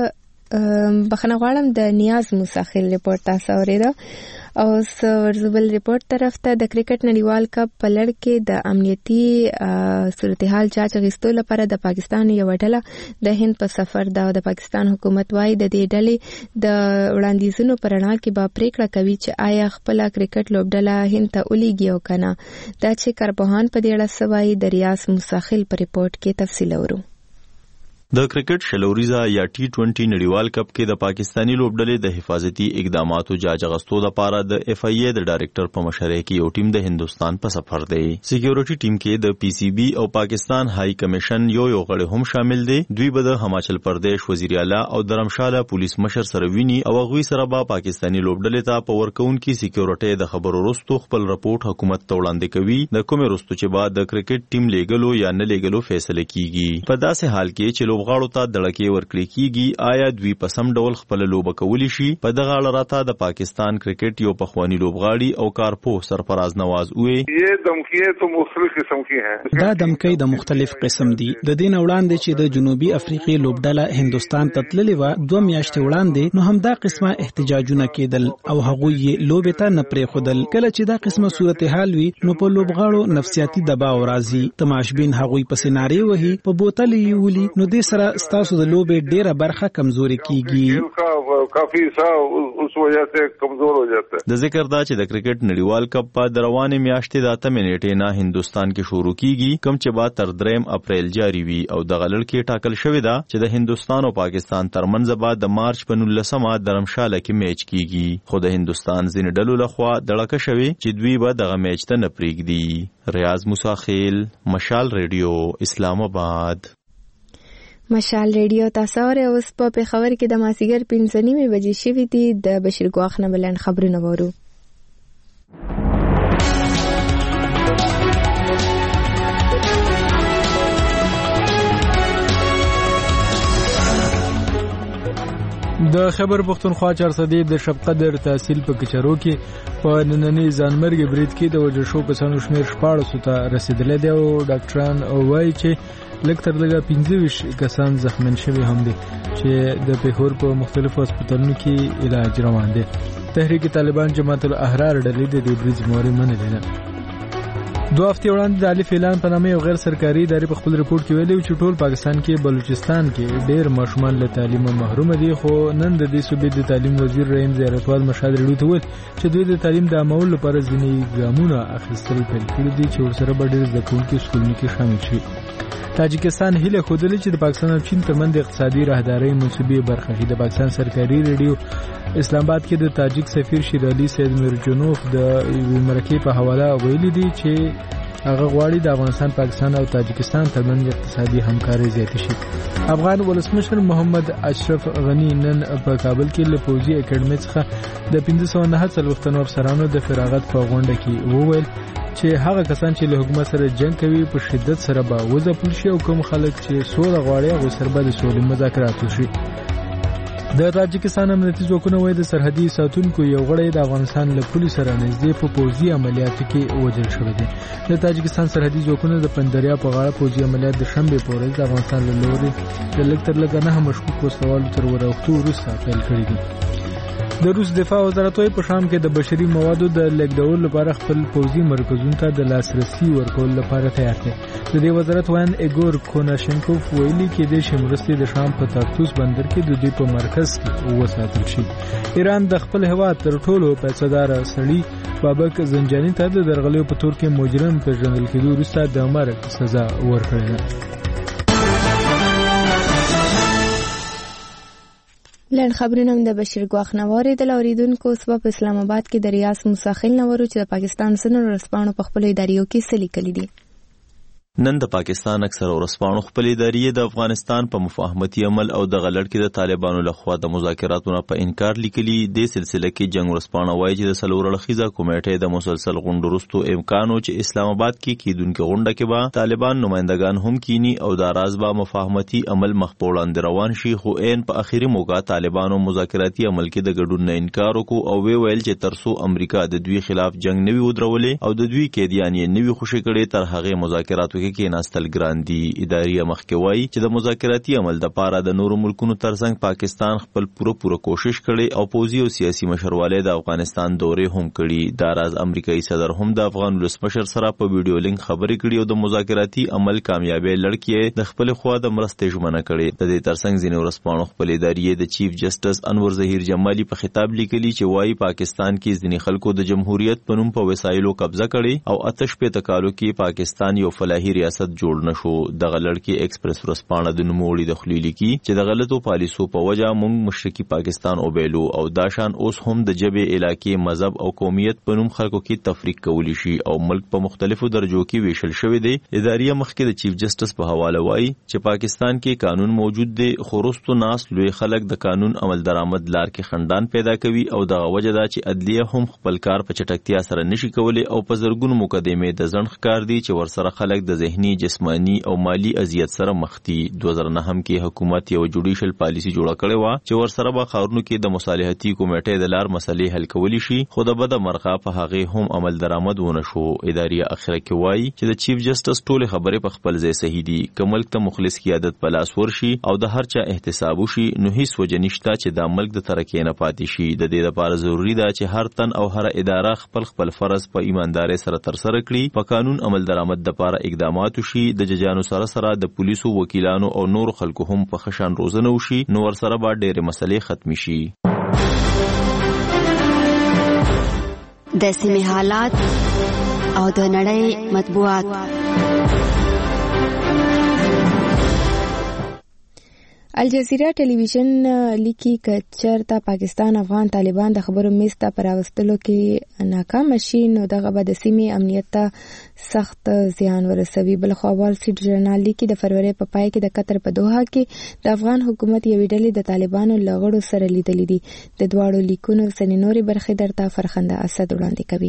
بخنه غواړم د نیاز موسی خیل ریپورت تاسو اوریدو. او ورزبل ریپورت طرف ته د کرکټ نړیوال کپ په لړ کې د امنیتي صورتحال جاج غوښتلو لپاره د پاکستان یو ډله د هند په سفر ده. د پاکستان حکومت وايي د دې ډلې د وړاندیزونو پر اړه کې به پریکړه کوي چې آیا خپل کرکټ لوبډله هند ته ولېږي او کنه. دا چې کارپوهان په دې اړه سوای د ریاض مساخل په ریپورت کې تفصیل اورو. د کرکټ شلوریزه یا ټي 20 نړیوال کپ کې د پاکستانی لوبډلې د حفاظتي اقداماتو جاج غستو لپاره د اف ای ای د ډایریکټر په مشرۍ کې یو ټیم د هندستان په سفر دی. سکیورټي ټیم کې د پی سی بی او پاکستان های کمیشن یو غړي هم شامل دي. دوی به د هماچل پردیش وزیر اعلی او درمشاله پولیس مشر سره ویني او غوي سره به پاکستانی لوبډلې ته په ورکون کې سکیورټي د خبرو وروسته خپل رپورت حکومت ته وړاندې کوي. د کومه وروسته چې بعد د کرکټ ټیم لیګلو یا نه لیګلو فیصله کیږي. په داسې حال کې چې لوبغاړو ته دړکې ورکړي کیږي آیا دوی په سم ډول خپل لوبه کولی شي؟ په دغه اړه راته د پاکستان کرکټ یو پخوانی لوبغاړي او کارپوه سرفراز نواز وې یہ دمکیه تو مختلف قسم کی ہیں. دا دمکې د مختلف قسم دي. د دین وړاندې چې د جنوبي افریقې لوبډله هندستان ته تللې و 2 میاشتې وړاندې نو هم دا قسمه احتجاجونه کېدل او هغوی یې لوبې ته نه پرېښودل. کله چې دا قسمه صورتحال وي نو په لوبغاړو نفسیاتي دباو راځي. تماشبین هغوی پسې نارې وهي، په بوتل یې ولي، نو دې سره ستاسو د لوبې ډېره برخه کمزوري کیږي. کافی سا اس وجہ سے کمزور ہو جاتا ہے. د ذکر دا چې د کرکټ نړیوال کپ په روانې میاشتې د 8 نیټې نه هندستان کې شروع کیږي، کوم چې با تر 3 اپریل جاری وي او د غلړ کې ټاکل شوی دا چې د هندستان او پاکستان ترمنځ به د مارچ په 19 درمشاله کې میچ کیږي. خو د هندستان ځینې ډلو لخوا دړکه شوی چې دوی به دغه میچ ته نه پرېږدي. ریاض موسی خیل، مشال ریډیو، اسلام آباد. مشال ریډیو تاسو اورئ. اوس په پېښور کې د مازیګر 5:30 بجې شوې دي. د بشیر ګواخ نه بلند خبرونه وورو. د خیبر پختونخوا 400 د شب قدر تحصیل په کچرو کې په نننی ځانمرګ برید کې د وجل شو کسانو شمیر 14 ته رسیدلی دی او ډاکټران وایي چې لږ تر لږه 25 کسان زخمین شوي هم دي چې د پیښور په مختلفو هسپتالونو کې علاج روان دي. تحریک طالبان جماعت الاحرار ډلې د دې برید ذمہواري منلې ده. 2 هفتې وړاندې د الف اعلان په نامه یو غیر سرکاري ادارې په خپل رپورټ کې ویلي چې ټول پاکستان کې بلوچستان کې ډېر ماشومان له تعلیم محروم دي. خو نن د دې صوبې د تعلیم وزیر رحیم زیارتوال مشال ریډیو ته ویل چې دوی د تعلیم د عملولو لپاره ځینې ګامونه اخیستل پیل کړي دي چې ورسره به ډېر زده کوونکي سکولونو کې شامل شي. تاجکستان هیله خوده چې د پاکستان او چین ترمنځ اقتصادي راهداري منصوبې برخه شي. د پاکستان سرکاري ریډیو اسلام آباد کې د تاجک سفیر شیر علي سید میرجنوف د مرکې په حواله ویلي دي چې هغه غواړي د افغانستان، پاکستان او تاجکستان ترمنځ اقتصادي همکاري زیاته شي. افغان ولسمشر محمد اشرف غنی نن په کابل کې له پوځي اکیډمي څخه د 1549 افسرانو د فراغت په غونډه کې وویل چې هغه کسان چې له حکومت سره جنگ کوي په شدت سره به وځپل شي او کوم خلک چې سوله غواړي هغه سره به د سولې مذاکرات وشي. د تاجکستان امنیتي ځواکونو وایي د سرحدي ساتونکو یو غړی د افغانستان له پولیس سره نږدې په پوځي عملیاتو کې وژل شوی دی. د تاجکستان سرحدي ځواکونو د پندریا په غاړه پوځي عملیات د شنبې په ورځ د افغانستان له لوري د لږ تر لږه 9 مشکوک وسلوالو تر ورختو وروسته پیل کړي دي. د روس دفاع وزارت په شام کې د بشري موادو د لیږدولو لپاره خپل پوځي مرکزونو ته د لاسرسي ورکولو لپاره تیار دی. د دې وزارت وایي ایګور کوناشنکوف ویلي کې د شمرستي د شام په تارتوس بندر کې د دوی په مرکز کې وساتل شي. ایران د خپل هیواد تر ټولو پیسه‌دار سړي بابک زنجانی ته د درغلیو په تور کې مجرم پیژندل کېدو وروسته د مرګ سزا ورکړې ده. لن خبرونه د بشیر ګواخ نواري د اوریدونکو سبب اسلام آباد کې د ریاض موسی خیل نورو چې د پاکستان سنن ورسپانو په خپل اداریو کې سلی کړي دي. نن د پاکستان اکثر ورسپانو خپل ادارې د افغانستان په مفاهمتي عمل او د غلط کې د طالبانو لخوا د مذاکراتونو په انکار لیکلي. د سلسله کې جنگ ورسپانو وایي چې د سلور لخیزه کمیټې د مسلسل غونډو وروسته امکانو چې اسلام آباد کې کیدونکو غونډه کې به طالبان نمائندگان هم کینی او د راز به مفاهمتي عمل مخ په وړاندې روان شي. خو عین په اخیری موقع طالبانو مذاکراتي عمل کې د ګډون نه انکار وکړ او ویل چې ترسو امریکا د دوی خلاف جنگ نوي ودرولې او د دوی قیدیان یې نوي خوشی کړي تر هغه مذاکراتو کې ناستل ګران دي. اداري مخکې وایي چې د مذاکراتي عمل د پاره د نورو ملکونو ترڅنګ پاکستان خپل پوره کوشش کړي او پوځي او سیاسي مشرواله د افغانستان دورې هم کړي. دا راز امریکایي صدر هم د افغان ولسمشر سره په ویډیو لینک خبرې کړي او د مذاکراتي عمل کامیابی لړکې د خپل خوا د مرستې ژمنه کړي. د دې ترڅنګ ځینې ورسپانو خپل ادارې د چیف جسټس انور ظهیر جمالي په خطاب لیکلي چې وایي پاکستان کې ځینې خلکو د جمهوریت په نوم په وسایلو قبضه کړي او آتش په تکالو کې پاکستان یو فلاحي ریاست جوړ نشو. دغه لړکی ایکسپریس ورسپانه د نوموړي د خلیلی کی چې د غلطو پالیسو په وجه مونږ مشرقي پاکستان او بیلو او داشان اوس هم د جبه علاقې مذهب او قومیت په نوم خلکو کې تفریق کولی شي او ملک په مختلفو درجو کې ویشل شوی دی. اداري مخکې د چیف جسټس په حواله وایي چې پاکستان کې قانون موجود دی خو وروسته ناس لوی خلک د قانون عمل درآمد لار کې خندان پیدا کوي او دغه وجه دا چې عدلیه هم خپل کار په چټکتیا سره نشي کولی او په زرګونو مقدمې د ځنډ ښکار دي چې ورسره خلک د ذهني جسمانی او مالی اذیت سره مخ دي. 2009 کې حکومت یو جوډیشل پالیسی جوړه کړې و چې ورسره به ښارونو کې د مصالحتي کمیټې د لار مسلې حل کولی شي، خو د بده مرغه په هغه هم عمل درآمد ونه شو. اداري اخره کې وایي چې د چیف جسټس ټول خبرې په خپل ځای صحیح دي. که ملک ته مخلص قیادت په لاس ورشي او د هر چا احتساب وشي نو هیڅ وجه نشته چې دا ملک د ترقۍ نه پاتې شي. د دې لپاره ضروری ده چې هر تن او هر اداره خپل فرض په ایماندارۍ سره ترسره کړي، په قانون عمل درآمد لپاره اقدامات وشي، د ججانو سره د پولیسو، وکیلانو او نور خلکو هم په خشن روزنه وشي، نو ورسره به ډېرې مسلې ختم شي. د سیمې حالات او د نړۍ مطبوعات. الجزیره ټلویزیون لیکي که چېرته پاکستان افغان طالبان د خبرو میز ته پر راوستلو کې ناکام شي نو دغه به د سیمې امنیت ته سخت زیان ورسوي. بلخوا وال سټریټ ژورنال لیکي د فروری په پای کې د قطر په دوحه کې د افغان حکومت یوې ډلې د طالبانو له غړو سره لیدلې دي. د دواړو لیکونو ځینې نورې برخې درته فرخنده اسد وړاندې کوي.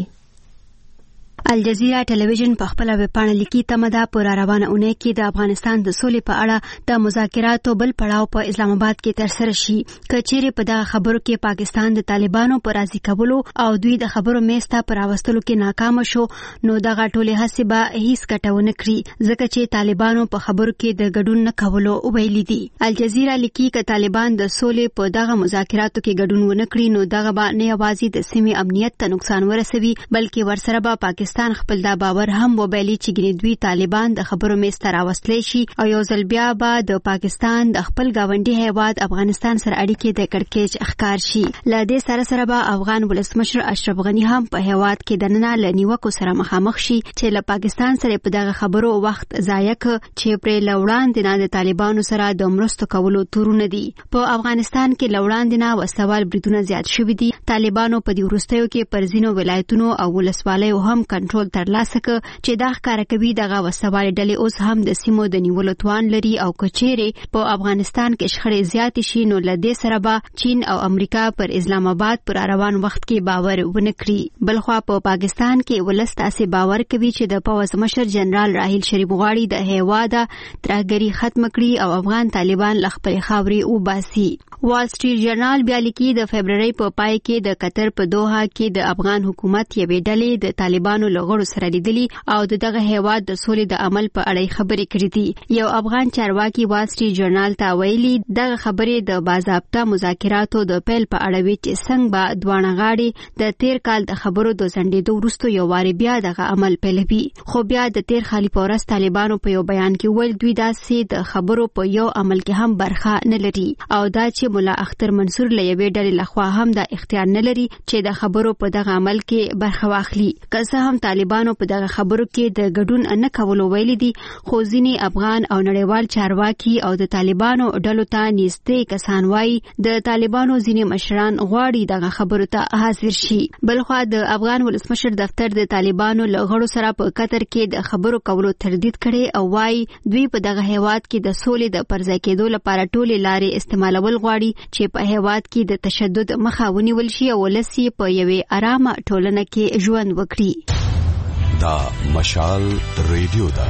الجزیره ټلویزیون په خپل ویبپاڼه لیکي تمه ده په روانه اونۍ کې د افغانستان د سولې په اړه د مذاکراتو بل پړاو په اسلام آباد کې ترسره شي. که چیرې په دغه خبرو کې پاکستان د طالبانو په راضي کولو او دوی د خبرو میز ته په راوستلو کې ناکام شو نو دغه ټولې هڅې به هیڅ ګټه ونه کړي، ځکه چې طالبانو په خبرو کې د ګډون نه کولو ویلي دي. الجزیره لیکي که طالبان د سولې په دغه مذاکراتو کې ګډون ونه کړي نو دغه به نه یوازې د سیمې امنیت ته نقصان ورسوي بلکې ورسره به پاکستان خپل دا باور هم وبایلي چې ګینې دوی طالبان د خبرو میز ته راوستلی شي او یو ځل بیا به د پاکستان د خپل ګاونډي هیواد افغانستان سره اړیکې د کړکېچ ښکار شي. له دې سره به افغان ولسمشر اشرف غني هم په هیواد کې دننه له نیوکو سره مخامخ شي چې له پاکستان سره په دغه خبرو وخت ضایع کړ چې پرې له وړاندې نه د طالبانو سره د مرستو کولو تورونه دي. په افغانستان کې له وړاندې نه وسوال بریدونه زیات شوي دي. طالبانو په دې وروستیو کې پر ځینو ولایتونو او ولسوالیو هم کنټرول ترلاسه کړ چې دا ښکاره کوي دغه وسوالې ډلې اوس هم د سیمو د نیولو توان لري او که چیرې په افغانستان کې شخړې زیاتې شي نو له دې سره به چین او امریکا پر اسلام آباد پر روان وخت کې باور ونه کړي. بلخوا په پاکستان کې ولس تاسې باور کوي چې د پوځ مشر جنرال راحیل شریف غواړي د هیواده ترهګري ختم کړي او افغان طالبان له خپلې خاورې وباسي. وال سټریټ ژورنال بیا لیکي د فبرورۍ په پای کې د قطر په دوحه کې د افغان حکومت یوې ډلې د طالبانو له غړو سره لیدلي او دغه هیواد د سولې د عمل په اړه خبرې کړې دي. یو افغان چارواکي وال سټریټ ژورنال ته ویلي دغه خبرې د باضابطه مذاکراتو د پیل په اړه وي چې څنګه به دواړه غاړې د تیر کال د خبرو د ځنډېدو وروسته یو وارې بیا دغه عمل پیلوي. خو بیا د تیر خالي په ورځ طالبانو په یو بیان کې ویل دوی داسې د خبرو په یو عمل کې هم برخه نه لري او دا چې مولا اختر منصور له یوې ډلې لخوا هم دا اختیار نه لري چې د خبرو په دغه عمل کې برخه واخلي. که څه هم طالبانو په دغه خبرو کې د ګډون نه کولو ویلي دي خو ځینې افغان او نړیوال چارواکي او د طالبانو ډلو ته نږدې کسان وایي د طالبانو ځینې مشران غواړي دغه خبرو ته حاضر شي. بلخوا د افغان ولسمشر دفتر د طالبانو له غړو سره په قطر کې د خبرو کولو تردید کړي او وایي دوی په دغه هیواد کې د سولې د پرځای کېدو لپاره ټولې لارې استعمالول غواړي چې په هیواد کې د تشدد مخه ونیول شي او ولس یې په یوې ارامه ټولنه کې ژوند وکړي. دا مشال ریډیو ده.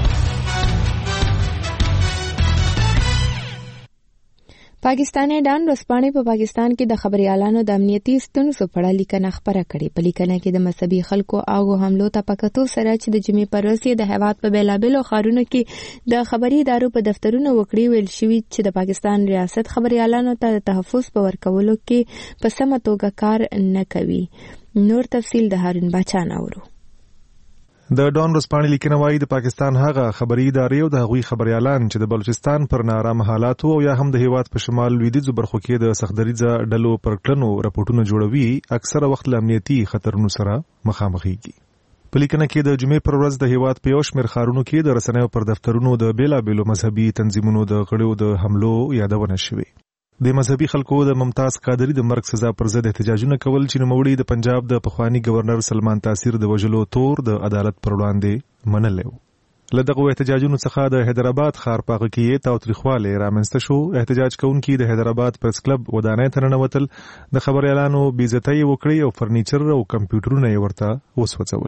پاکستاني ډان ورځپاڼې په پاکستان کې د خبريالانو د امنیتي ستونزو په اړه لیکنه خپره کړې. په لیکنه کې د مذهبي خلکو او حملو ته پکتو سره چې د جمعې پر ورځ د هیواد په بیلابېلو ښارونو کې د خبري ادارو په دفترونو وکړي ویل شوي چې د پاکستان ریاست خبريالانو ته د تحفظ په ورکولو کې په سمه توګه کار نه کوي. نور تفصیل د هارون باچا نورو. د ډان ورځپاڼې لیکنه وايي د پاکستان هغه خبري ادارې او د هغوی خبريالان چې د بلوچستان پر نارامه حالاتو او یا هم د هیواد په شمال لویدیځو برخو کې د سختدریځه ډلو پر کړنو راپورټونه جوړوي اکثره وخت له امنیتي خطرونو سره مخامخېږي. په لیکنه کې د جمعې پر ورځ د هیواد په یو شمېر ښارونو کې د رسنیو پر دفترونو د بیلابېلو مذهبي تنظیمونو د غړیو د حملو یادونه شوې. د مذهبي خلکو د ممتاز قادری د مرګ سزا پر ضد احتجاجونه کول چې نوموړي د پنجاب د پخوانی گورنر سلمان تاثیر د وژلو تور د عدالت پر وړاندې منلی و. له دغه احتجاجونو څخه د حیدرآباد ښار په هغه کې تاوتریخوالی رامنځته شو. احتجاج کوونکي د حیدرآباد پریس کلب ودانۍ ته ننوتل، د خبریالانو بې عزتۍ وکړې او فرنیچر او کمپیوټرونه یې ورته وسوځول.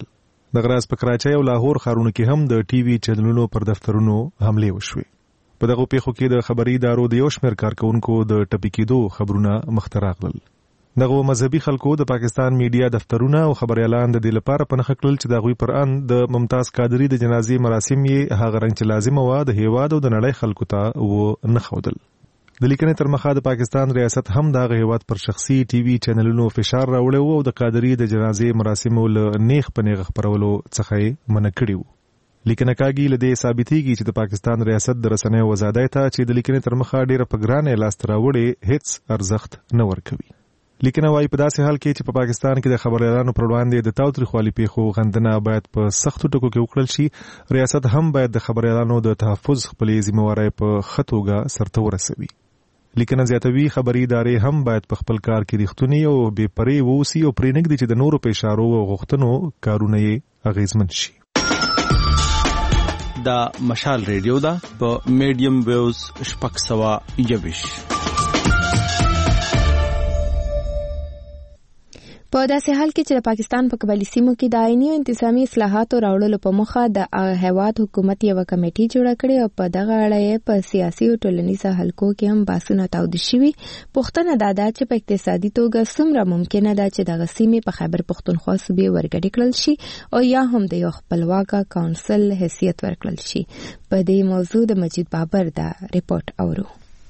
د غراس په کراچۍ او لاهور ښارونو کې هم د ټي وي چینلونو پر دفترونو حملې وشوې. په دغه پیښو کې د خبري ادارو د یو شمېر کارکونکو د ټپي کېدو خبرونه مخته راغلل. دغه مذهبي خلکو د پاکستان میډیا دفترونه او خبريالان د دې لپاره په نښه کړل چې د هغوی پر ان د ممتاز قادری د جنازې مراسم یې هغه رنګ چې لازم و د هیواد او د نړۍ خلکو ته و نه ښودل. د لیکنې تر مخه د پاکستان ریاست هم د هغه هیواد پر شخصي ټي وي چینلونو فشار راوړی او د قادری د جنازې مراسمو له نیغ په نیغ خپرولو څخه یې منع کړی و. لیکنه کاږي له دې ثابتېږي چې د پاکستان ریاست د رسنیو وزادای ته چې د لیکنې تر مخه ډیره په ګرانه لاس ته راوړې هیڅ ارزښت نه ورکوي. لیکنه وايي په داسې حال کې چې په پاکستان کې د خبريالانو پر وړاندې د تاوتریخوالي پیښو غندنه باید په سختو ټکو کې وکړل شي، ریاست هم باید د خبريالانو د تحفظ خپلې ذمہوارۍ په ښه توګه سرته ورسوي. لیکنه زیاتوي خبري ادارې هم باید په خپل کار کې رښتونی او بې پرې ووسي او پرېنږدي چې د نورو په اشارو او غوښتنو کارونه یې اغیزمن شي. دا مشال ریډیو دا په میډیم ویوز 621. په داسې حال کې چې د پاکستان په قبایلي سیمو کې د آئیني او انتظامي اصلاحاتو راوړلو په موخه د هیواد حکومت یوه کمیټي جوړه کړې او په دغه اړه یې په سیاسي او ټولنیزو حلقو کې هم بحثونه تاوده شوي. پوښتنه دا ده چې په اقتصادي توګه څومره ممکنه ده چې دغه سیمې په خیبر پښتونخوا صوبې ورګډې کړل شي او یا هم د یو خپلواکه کونسل حیثیت ورکړل شي. په دې موضوع د مجید بابر دا ریپورت اورو.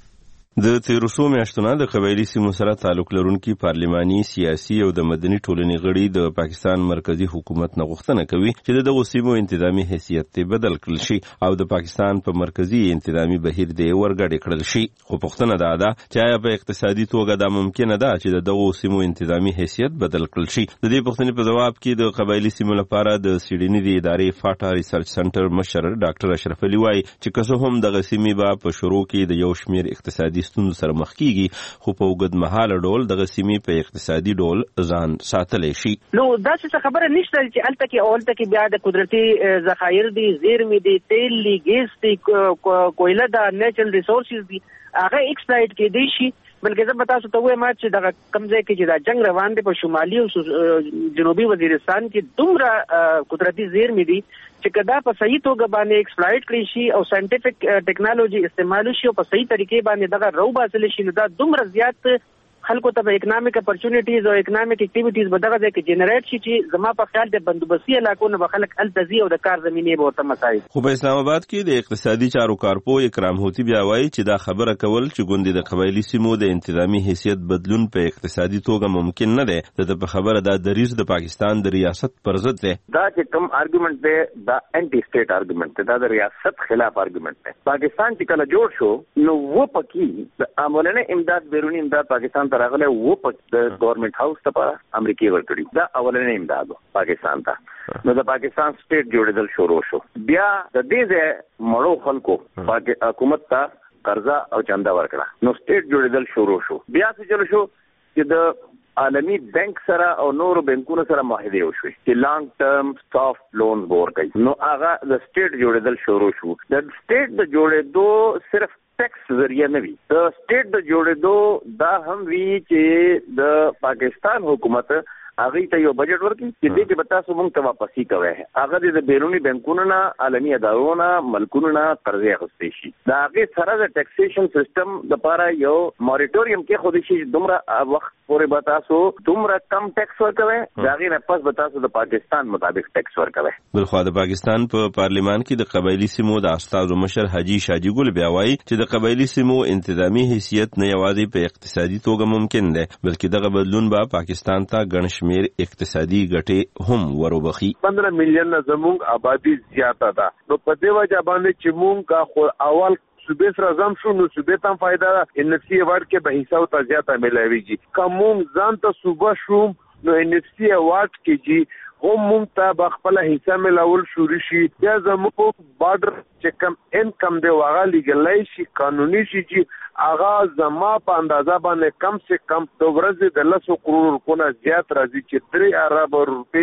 د تیروسو میاشتونه د قبایلي سیمو سره تعلق لرونکي پارلماني، سیاسي او د مدني ټولنې غړي د پاکستان مرکزی حکومت نه غوښتنه کوي چې دغه سیمو انتظامی حیثیت ته بدل کړل شي او د پاکستان په مرکزی انتظامی بهیر دی ورګډ کړل شي. خو پوښتنه دا ده چې آیا په اقتصادي توګه دا ممکنه ده چې دغه سیمو انتظامی حیثیت بدل کړل شي؟ د دې پوښتنې په جواب کې د قبایلي سیمو لپاره د سیډني د ادارې فاټا ریسرچ سنټر مشر ډاکټر اشرف علي وايي چې که څه هم دغه سیمې به په شروع کې د یو شمېر اقتصادي ستونزو سره مخ کیږي، خو په اوږد مهاله ډول دغه سیمې په اقتصادي ډول ځان ساتلی شي. نو داسې خبره نشته چې الته کې اولته کې بیا د قدرتي ذخایر دي، زیرمې دي، تیل دي، ګیس دي، کویله ده، نیچرل ریسورسز دي، هغه ایکسپلایټ کېدی شي. بلکې زه به تاسو ته وایم چې دغه کوم ځای کې چې دا جنگ روان دی په شمالي او جنوبي وزیرستان کې دومره قدرتي زیرمې دي چې کدا په صحیح توګه باندې ایکسپلایټ کړی شي او ساينټیفیک ټیکنالوژي استعمال شي او په صحیح طریقې باندې دغه رو باسل شي، نو دا دومره زیات خلکو ته اکنامک اپورچونټیز او اکنامک اکټیویټیز به دغه ځای کې جنریټ شي چې زما په خیال د بندوبستي علاقو نه به خلک هلته ځي او د کار زمینې به ورته مساعد. خو په اسلام آباد کې د اقتصادي چارو کارپو اکرام هوتی بیا وایي چې دا خبره کول چې ګوندې د قبایلي سیمو د انتظامی حیثیت بدلون په اقتصادي توګه ممکن نه دی. د په خبره دا دریځ د پاکستان د ریاست پر ضد دی. دا چې کوم آرګومنټ دی دا انټي سټیټ آرګومنټ دی، دا د ریاست خلاف آرګومنټ دی. پاکستان چې کله جوړ شو نو و پکې د اولنې امداد بیرونی امداد پاکستان ته راغله، و پکې د گورنمنت هاوس ته امریکای ورکړي. دا اولنې امداد پاکستان ته. نو د پاکستان سټیټ جوړېدل شروع شو. بیا د دې ځای مړو خلکو حکومت ته قرضه او چنده ورکړه، نو سټیټ جوړېدل شروع شو. بیا څه چلو شو چې د عالمی بانک سره او نورو بانکونو سره معاهده وشوي چې لانګ ټرم سافت لون ورکړي. نو هغه د سټیټ جوړېدل شروع شو. د سټیټ د جوړېدو صرف ټیکس ذریعہ نه وي، د سټیټ د جوړېدو دا هم وی چې د پاکستان حکومت هغه ته یو بجټ ورکړي چې دې کې به تاسو موږ ته واپسی کوئ. هغه د بیرونی بانکونو نه، عالمي ادارو نه، ملکونو نه قرضې اخیستې شي. دا هغه سره د ټیکسیشن سیستم لپاره یو مانیټوریم کې خو دې شي دومره وخت پورې به تاسو دومره کم ټیکس ورکوئ، دا هغې نه پس به تاسو د پاکستان مطابق ټیکس ورکوئ. بلخوا د پاکستان په پارلیمان کې د قبایلي سیمو د استازو مشر حاجي شاجي ګل بیا وایي چې د قبایلي سیمو انتظامی حیثیت نه یوازې په اقتصادي توګه ممکن دی، بلکې دغه بدلون به پاکستان ته ګڼ شمېر اقتصادي ګټې هم وروبخي. 15 میلیون زموږ آبادی زیاته ده، نو په دې وجه باندې چې موږ خو اول صوبې سره ځم شو نو صوبې ته فائدہ ان اف سی ایوارډ کې به حصہ او زیاته ملایويږي. کوم ځان ته صوبه شو نو ان اف سی ایوارډ کې جی هم مونږ ته به خپل حصہ ملاول شروع شي. بیا زموږ بارډر چې کم انکم دی واغه لیګلای شي، قانوني شي چې هغه زما په اندازه باندې کم سے کم د ورځې د 100 کروڑ روپونه زیات راځي چې 3 ارب روپۍ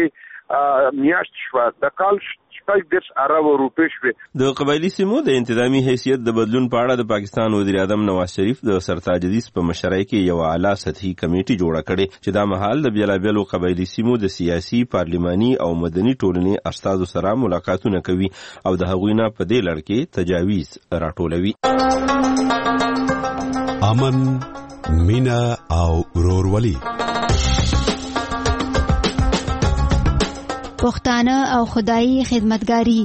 میاشت شو د کال شپږ دېرش ارب روپۍ شوې. د قبایلي سیمو د انتظامی حیثیت د بدلون په اړه د پاکستان وزیر اعظم نواز شریف د سرتاج حدیث په مشرۍ کې یو اعلی سطحي کمیټه جوړه کړې چې دا مهال د بیلابیلو قبایلي سیمو د سیاسي، پارلماني او مدني ټولنې استازو سره ملاقاتونه کوي او د هغوی نه په دې لړ کې تجاویز راټولوي. امن، مینا او ورورولي، پښتانه او خدایي خدمتګاری.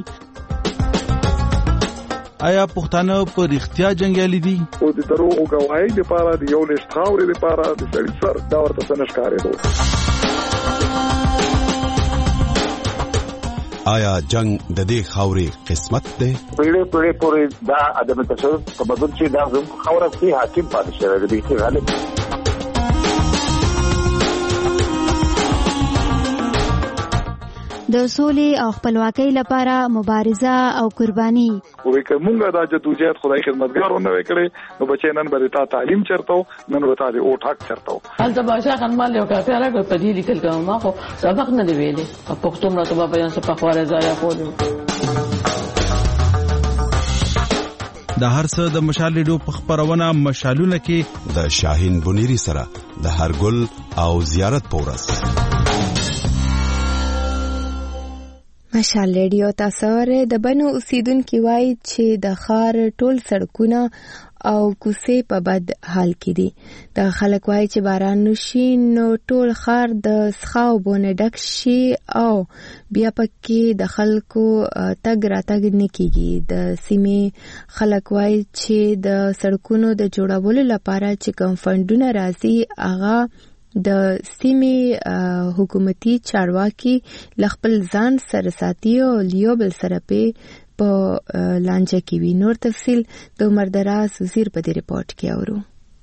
آیا پښتانه په رښتیا جنگیالي دي؟ او د دروغو گواهی لپاره د یو لښت خاورې لپاره د سړي سر دا ورته څه نه ښکارېدو. آیا جنگ د دې خاورې قسمت دی؟ پیړۍ پورې دا عدم تشدد په بدل چې دا زموږ خاوره کې حاکم پاتې شوی دی. غالب د سولې او خپلواکۍ لپاره مبارزه او قرباني. وې کومه دا جدوجہد خدای خدمتګارونه وکړي نو بچي نن به تا تعلیم چرته نن به تا د اوټ حق چرته. هلته باشا خنمال یو کافي راغی په دې لیکل کوم ما خو سبق نه دی ویلې پښتو مله ته بیان څه په خواره ځای خوري. د هر څه د مشال ریډیو په خبرونه مشالونه کې د شاهین بنيري سره د هرګل او زیارت پورس. مشال ریډیو تاسو د بنو اوسیدونکو وایي چې د ښار ټول سړکونه او کوڅې په بد حال کې دي. د خلک وایي چې باران نشي نو ټول ښار د څښاک اوبو نه ډک شي او بیا پکې د خلکو تګ راتګ نه کیږي. د سیمې خلک وایي چې د سړکونو د جوړولو لپاره چې کوم فندونه راځي هغه د سیمې حکومتي چارواکي لخپل ځان سره ساتي او لیو بل سره په لانجه کې وي. نور تفصیل د عمر دراز وزیر په دې ریپورت کې اورو.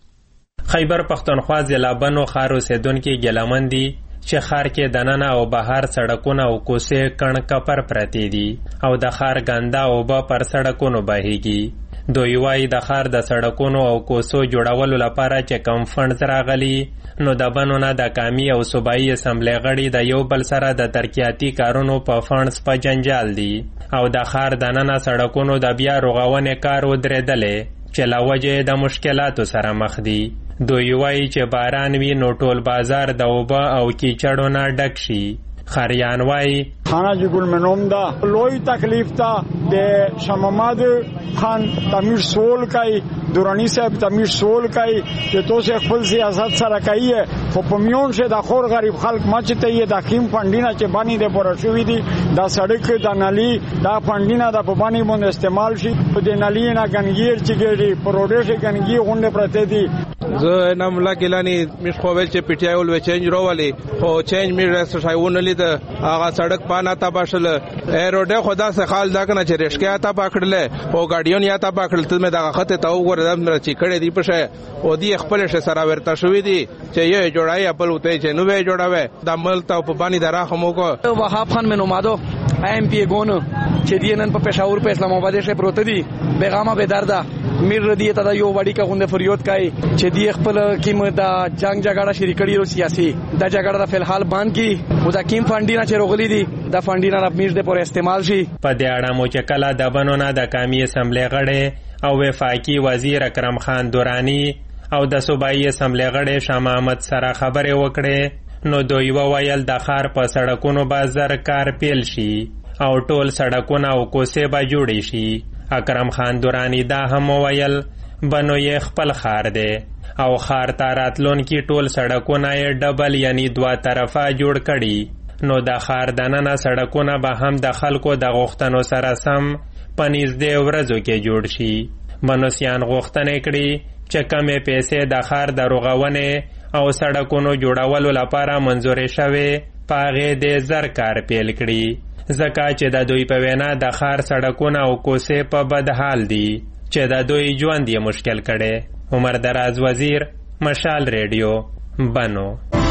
خیبر پختونخوا ضلع بنو ښار اوسیدونکي ګیلمن دي چې ښار کې دننه او بهر سړکونه او کوڅې کڼ کپر پرتې دي او د ښار ګنده اوبه پر سړکونو بهیږي. دوی وایي د ښار د سړکونو او کوڅو جوړولو لپاره چې کم فنډز راغلي نو د بنو نه د قومي او صوبایي اسمبلی غړي د یو بل سره د ترقیاتي کارونو په فنډز په جنجال دي او د ښار دننه سړکونو د بیا رغونې کار ودرېدلی چې له وجې د مشکلاتو سره مخ دي. دوی وایي چې باران وي نو ټول بازار د اوبه او کیچړو نه ډک شي. خریان وایي خانه جگل منوم دا لوی تکلیف تا د شماماد خان تمیر سول کئی دورانی صاحب تمیر سول کئی چې تو سے خپل سیاست سره کوي خو په میون شه د خور غریب خلک مچته یې د خیم فندینه چې باندې د پرشوي دي د سړک د نالي د فندینه د په باندې باندې استعمال شي په د نالي نه ګنګیر چې ګړي پروډکټ ګنګي غونډه پرته دي. زه نام لا ګلانی مش خو ول چې پټیای ول چینج روالي خو چینج می رس شایونه لید هغه سړک پانا تا باشل روډه خدا سه خال دا کنه چې رشکیا تا پکړل او ګاډیون یا تا پکړل ته مې دا خطه تا وګوره د چې کړه دی پشه او دی خپل شه سره ورته شوې دي چې یې جوړای خپل وته چې نو وې جوړاوي د عمل ته په باندې دراخمو کو. وهاب خان منو مادو ایم پی ګونو چې دی نن په پېښور په اسلام آباد شه پروت دي بیغامه به دردا میر ردی ته یو وړي کا غونډه فریاد کوي چې دی خپل قیمت د جنگ جګړه شریکړي او سیاسي د جګړه د فلحال باندې کی او د کیم فندینه چې روغلي دي د فندینه د میز د پر استعمال شي. په دې اړه مو چې کله د بنو نه د قومي اسمبلی غړي او وفاقي وزیر اکرم خان دورانی او د صوبایي اسمبلی غړي شاه محمد سره خبرې وکړې نو دوی وویل د ښار په سړکونو بازار کار پیل شي او ټول سړکونه او کوڅې به جوړې شي. اکرم خان دورانی دا هم وویل بنو یې خپل ښار دی او ښار ته راتلونکي ټول سړکونه یې ډبل یعنی دوه طرفه جوړ کړي نو د ښار دننه سړکونه به هم د خلکو د غوښتنو سره سم په نږدې ورځو کې جوړ شي. بنوسیان غوښتنې کړي چې کمې پیسې د ښار د رغونې او سړکونو جوړولو لپاره منظورې شوې په هغې د زر کار پیل کړي ځکه چې د دوی په وینا د ښار سړکونه او کوڅې په بد حال دي چې د دوی ژوند یې مشکل کړي. عمر دراز وزیر، مشال ریډیو، بنو.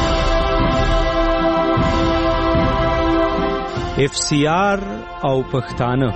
اف سی آر او پښتانه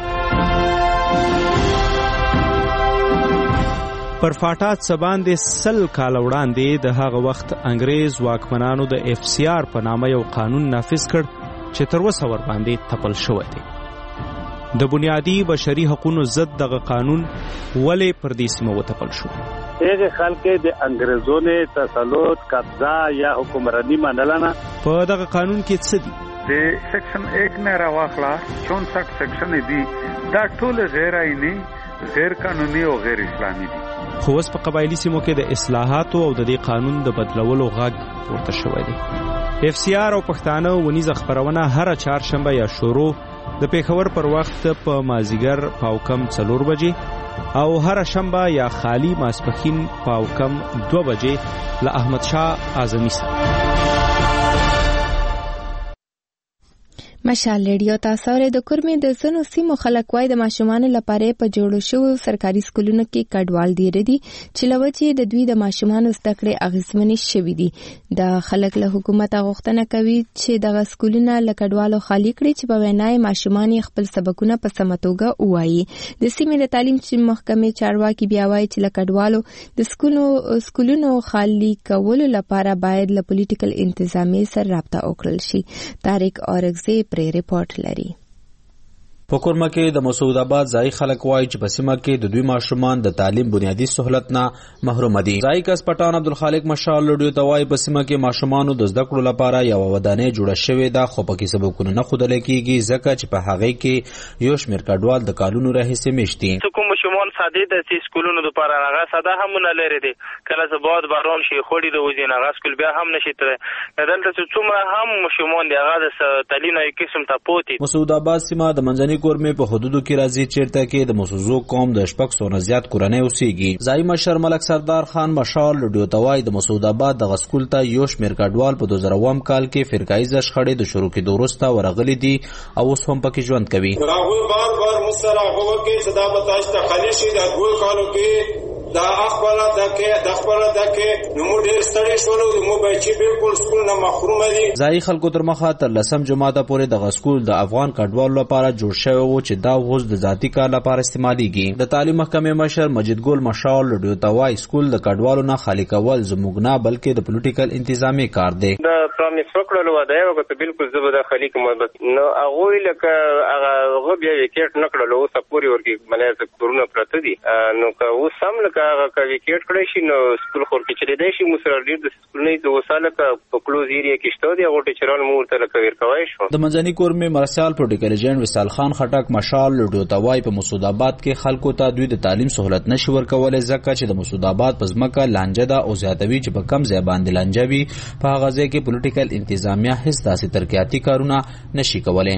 پر فاټات سباندې سل کال وړاندې د هغه وخت انګریز واکمنانو د اف سی آر په نامه یو قانون نافذ کړ چې تر اوسه ورباندې تپل شوی دی. د بنیادي بشري حقوقو ضد دغه قانون ولې پر دې سیمه وتپل شو؟ هغه خلک د انګريزونو تسلط قبضه یا حکمرانی منلنه. په دغه قانون کې څه دي؟ د سیکشن 1 نه راوخلا 64 سیکشن دي دا ټول غیر آئینی، غیر قانوني او غیر اسلامي دي. خو اوس په قبایلی سیمو کې د اصلاحاتو او د دې قانون د بدلولو غږ پورته شوی دی. FCR او پښتانه ونیزه خبرونه هر چهارشنبه یا شروع د پیښور پر وخت په مازیګر پاوکم 4 بجې او هر شنبه یا خالی ماسپخین پاوکم 2 بجې له احمد شاه اعظمي سره. مشال ریډیو تاسو لري د کورمې د زنو سیمو خلک وای د ماشومان لپاره په جوړو شوو سرکاري سکولونو کې کډوال دی ردي چې لوچې د دوی د ماشومان زده کړې اغیزمنې شوې دي. د خلک له حکومت غوښتنه کوي چې د سکولونو له کډوالو خالی کړي چې په وینای ماشومان خپل سبقونه په سمتوګه وایي. د سیمې د تعلیم محکمې چارواکي بیا وایي چې له کډوالو د سکولونو خالی کولو لپاره باید له پولیټیکل انتظامیه سره رابطه وکړل شي. طارق اورغزی پر ریپورت لري. په کورما کې د مسعود آباد ځای خلک وایي چې په سیمه کې د دوی ماشومان د تعلیم بنیادی سہولت نه محروم دي. ځای کس پټان عبدالخالق مشال لډیو ته وایي په سیمه کې ماشومانو د زده کړو لپاره یو ودانۍ جوړه شوې ده خو پکې سبقونه نه ښودل کېږي ځکه چې په هغه کې یو شمېر کډوال د کالونو راهیسې میشت دي. کوم ماشومان ساده د سکولونو لپاره هغه ساده هم نه لري دي کله چې باد باران شي خوړې د وزین هغه سکول بیا هم نشي تر دلته چې څومره هم ماشومان دی هغه د تعلیم یو قسم ته پوتي. مسعود آباد سیمه د منځني کورمې په حدودو کې راځي چیرته کې د مسوزو قوم د شپږ سو نه زیات کورنۍ اوسېږي. ځای مشر ملک سردار خان مشال لډیو ته وایي د مسعود آباد د غسکول ته یو شمېر کډوال په 2000 کال کې فرقایي شخړې د شروع کېدو وروسته ورغلي دي او اوس هم پکې ژوند کوي. راغوي بار مسره هغه کې صدا بتاش ته خالي شي د ګول کالو کې دا خپل دکې نو موږ ډېر ستړي شولو مو بچي بالکل سکول نه محروم دي. ځای خلکو تر مخه تر لسم جماعته پورې د غسکول د افغان کډوالو لپاره جوړ شوی و چې دا اوس د ذاتي کار لپاره استعمالېږي. د تعلیم محکمې مشر مجید ګل مشال لډیو ته وایي سکول د کډوالو نه خالی کول زموږ نه بلکې د پولیټیکل انتظامی کار دی. د پرامیس وکړلو وعده یې وکړه بالکل زه به د خالی کوم نو هغه لکه هغه بیا وکټ نکړلو اوس پوری ورکی باندې کورونه پراته دي نو که اوس هم لکه هغه وکټ کړی شي نو سکول خور کې چلی دی شي مسره ډیر د سکول نه د وساله په کلوز ایریا کې شته دی هغه ټیچران مور ته لکه ورکوي شو. د منځني کورمې مرسال پروتوکول ایجنټ وصال خان خټک مشال لډیو ته وایي په مسعود آباد کې خلکو ته دوی د تعلیم سہولت نشي ورکولای ځکه چې د مسعود آباد په ځمکه لانجه ده او زیاتوي چې په کم ځای باندې لانجه وي په هغه ځای کې پولیټیکل انتظامیه هیڅ داسې ترقیاتي کارونه نشي کولای.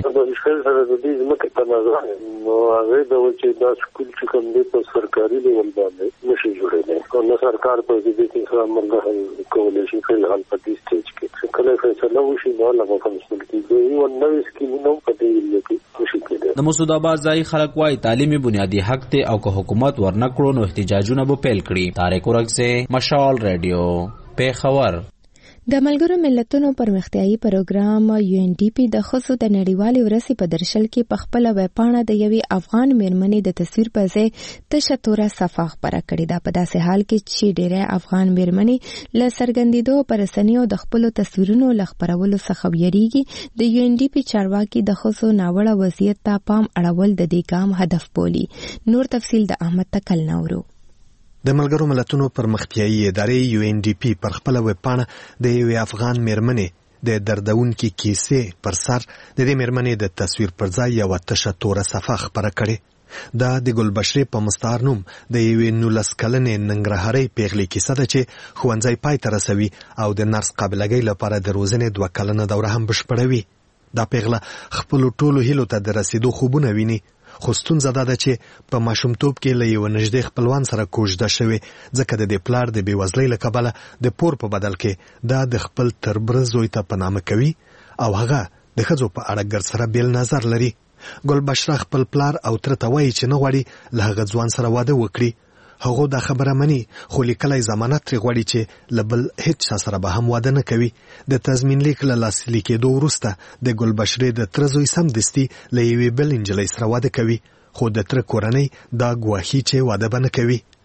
نو هغه د چې دا سکول چې کوم دی په سرکاري لیول باندې نشي جوړېدای نو سرکار په دې کې څه عمل کولای شي په حال په دې سټیج کې کله فیصله وشي نو هغه کوم څه کې یو نوې سکیمونه په دې کې نشي کېدای. د مسعود آباد ځای خلک وايي تعلیمي بنیادی حق ته او که حکومت ورنکړو نو احتجاجونه به پیل کړي. طارق اورغزی مشال ریډیو پیښور. د ملګرو ملتونو پرمختیايي پروګرام UNDP د خصوص د نړیوالې ورځې په درشل کې په خپل ویبپاڼه د یوې افغان میرمنې د تصویر په ځای تشه توره صفحه خپره کړې ده په داسې حال کې چې ډېری افغان میرمنې له څرګندېدو په رسنیو د خپلو تصویرونو له خپرولو څخه ویریږي. د UNDP چارواکي د ښځو ناوړه وضعیت ته پام اړول د دې ګام هدف بولي. نور تفصیل د احمد تکل نورو. د ملګرو ملتونو پرمختیايي ادارې UNDP پر خپل ویبپاڼه د یوې افغان میرمنې د دردونکې کیسې پر سر د دې میرمنې د تصویر پر ځای یوه تشه توره صفحه خپره کړې. دا د ګلبشرې په مستعار نوم د یوې 19 کلنې ننګرهارۍ پیغلې کیسه ده چې ښوونځی پای ته رسوي او د نرس قابلګۍ لپاره د روزنې 2 کلنه دوره هم بشپړوي. دا پیغله خپلو ټولو هیلو ته د رسیدو خوبونه ویني خو ستونزه دا ده چې په ماشومتوب کې له یو نږدې خپلوان سره کوژده شوې ځکه د دې پلار د بېوزلۍ له کبله د پور په بدل کې دا د خپل تربره زوی ته په نامه کوي او هغه د ښځو په اړه ګرد سره بیل نظر لري. ګلبشره خپل پلار او تره ته وایي چې نه غواړي له هغه ځوان سره واده وکړي. هغه دا خبره مني خو لیکلی ضمانت ترې غواړي چې له بل هیڅ چا سره به هم واده نه کوي. د تضمین لیک له لاسلیک کېدو وروسته د ګلبشرې د تره زوی سمدستي له یوې بل نجلۍ سره واده کوي خو د تره کورنۍ دا ګواښي چې واده به نه کوي.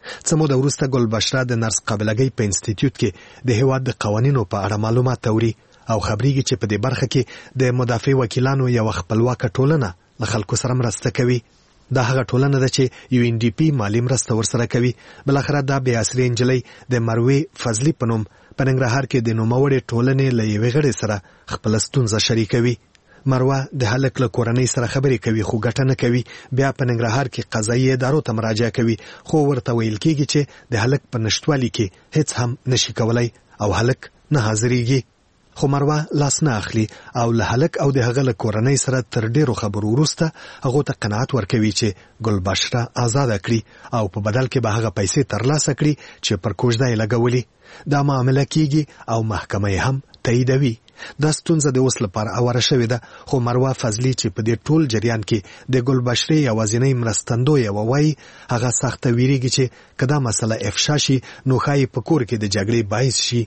څه موده وروسته ګلبشره د نرس قابلګۍ په انسټیټیوټ کې د هیواد د قوانینو په اړه معلومات اوري او خبرېږي چې په دې برخه کې د مدافع وکیلانو یو خپلواکه ټولنه له خلکو سره مرسته کوي. دا هغه ټولنه ده چې UNDP مالي مرسته ورسره کوي. بلاخره دا بې اصلي نجلۍ د مروې فضلي په نوم په ننګرهار کې د نوموړې ټولنې له یوې غړې سره خپله ستونزه شریکوي. مروه د هلک له کورنۍ سره خبرې کوي خو ګټه نه کوي. بیا په ننګرهار کې قضایي ادارو ته مراجعه کوي خو ورته ویل کېږي چې د هلک په نشتوالي کې هیڅ هم نشي کولی او هلک نه حاضرېږي. خو مروه لاس نه اخلي او له هلک او د هغه له کورنۍ سره تر ډیرو خبرو وروسته هغو ته قناعت ورکوي چې ګلبشره آزاده کړي او په بدل کې به هغه پیسې ترلاسه کړي چې پر کوژده یې لګولي. دا معامله کېږي او محکمه یې هم تاییدوي. دا ستونزه د اوس لپاره اواره شوې ده خو مروه فضلي چې په دې ټول جریان کې د ګلبشرې یوازینۍ مرستندویه وایي هغه سخته ویریږي چې که دا مسله افشا شي نو ښایي په کور کې د جګړې باعث شي.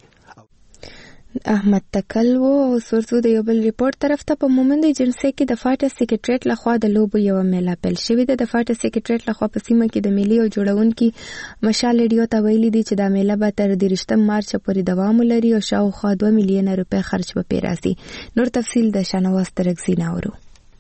احمد تکل و او سورزو د یو بل ریپورت طرف ته په مومند ایجنسی کې د فاټا سیکریټریټ لخوا د لوبو یو میله پیل شوې ده. د فاټا سیکریټریټ لخوا په سیمه کې د ملي او جوړونکي مشال ریډیو ته ویلي دي چې دا میله به تر 30 مارچ پورې دوام ولري او شاوخوا 2 میلیون روپۍ خرچ به پرې راسي. نور تفصیل د شانواز ترکزي ناورو.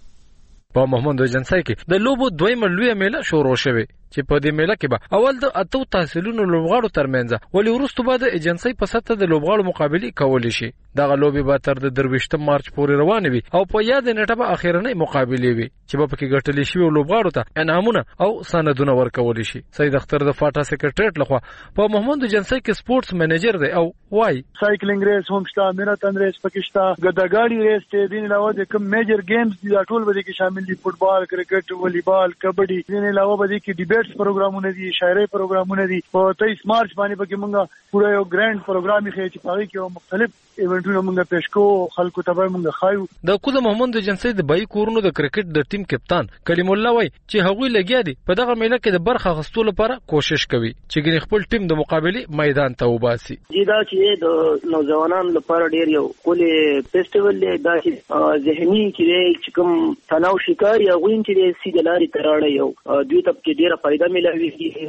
په مومند ایجنسی کې د لوبو دویمه لویه میله شروع شوه چې په دې میله کې به اول د 8 تحصیلونو لوبغاړو ترمنځ ولې وروسته به د ایجنسی په سطح د لوبغاړو مقابله کولی شي. دغه لوبي به تر 23 مارچ پورې روانه وي او په یاد نیټه به اخیرنۍ مقابله وي چې په کې ګټلې شوی لوبغاړو ته انعامونه او سندونه ورکول شي. سید اختر د فاټا سیکریټریټ لخوا په مومند ایجنسی کې سپورتس منیجر دی او وای سایکلینګ ریس هم شته، میراتون ریس پکې شته، ګډاګاړي ریس ته دین علاوه د کوم میجر گیمز دي ټول به کې شامل دي، فوتبال، کرکټ، والیبال، کبډي. دین علاوه به کې ډیبیټس پروګرامونه دي، شاعري پروګرامونه دي. په 23 مارچ باندې پکې موږ پوره یو ګرانډ پروګرام یې چې پاره کې مختلف ایونټونه موږ پېښ کوو، خلکو ته به موږ خایو. د کوزه محمد ایجنسی د بای کورونو د کرکټ د ټیم کپتان کلیم الله وای چې هغوی لګیا دي په دغه میله کې د برخه غستو لپاره کوشش کوي چې ګنې خپل ټیم د مقابله میدان ته وباسي. دا چې د نوجوانانو لپاره ډیر یو کولې فیسټیوال دی، دا چې ذهني چې کوم تناو شکار یا غوین چې سیده لارې تراړه یو دوی ته کې ډیره فائدہ ملوي.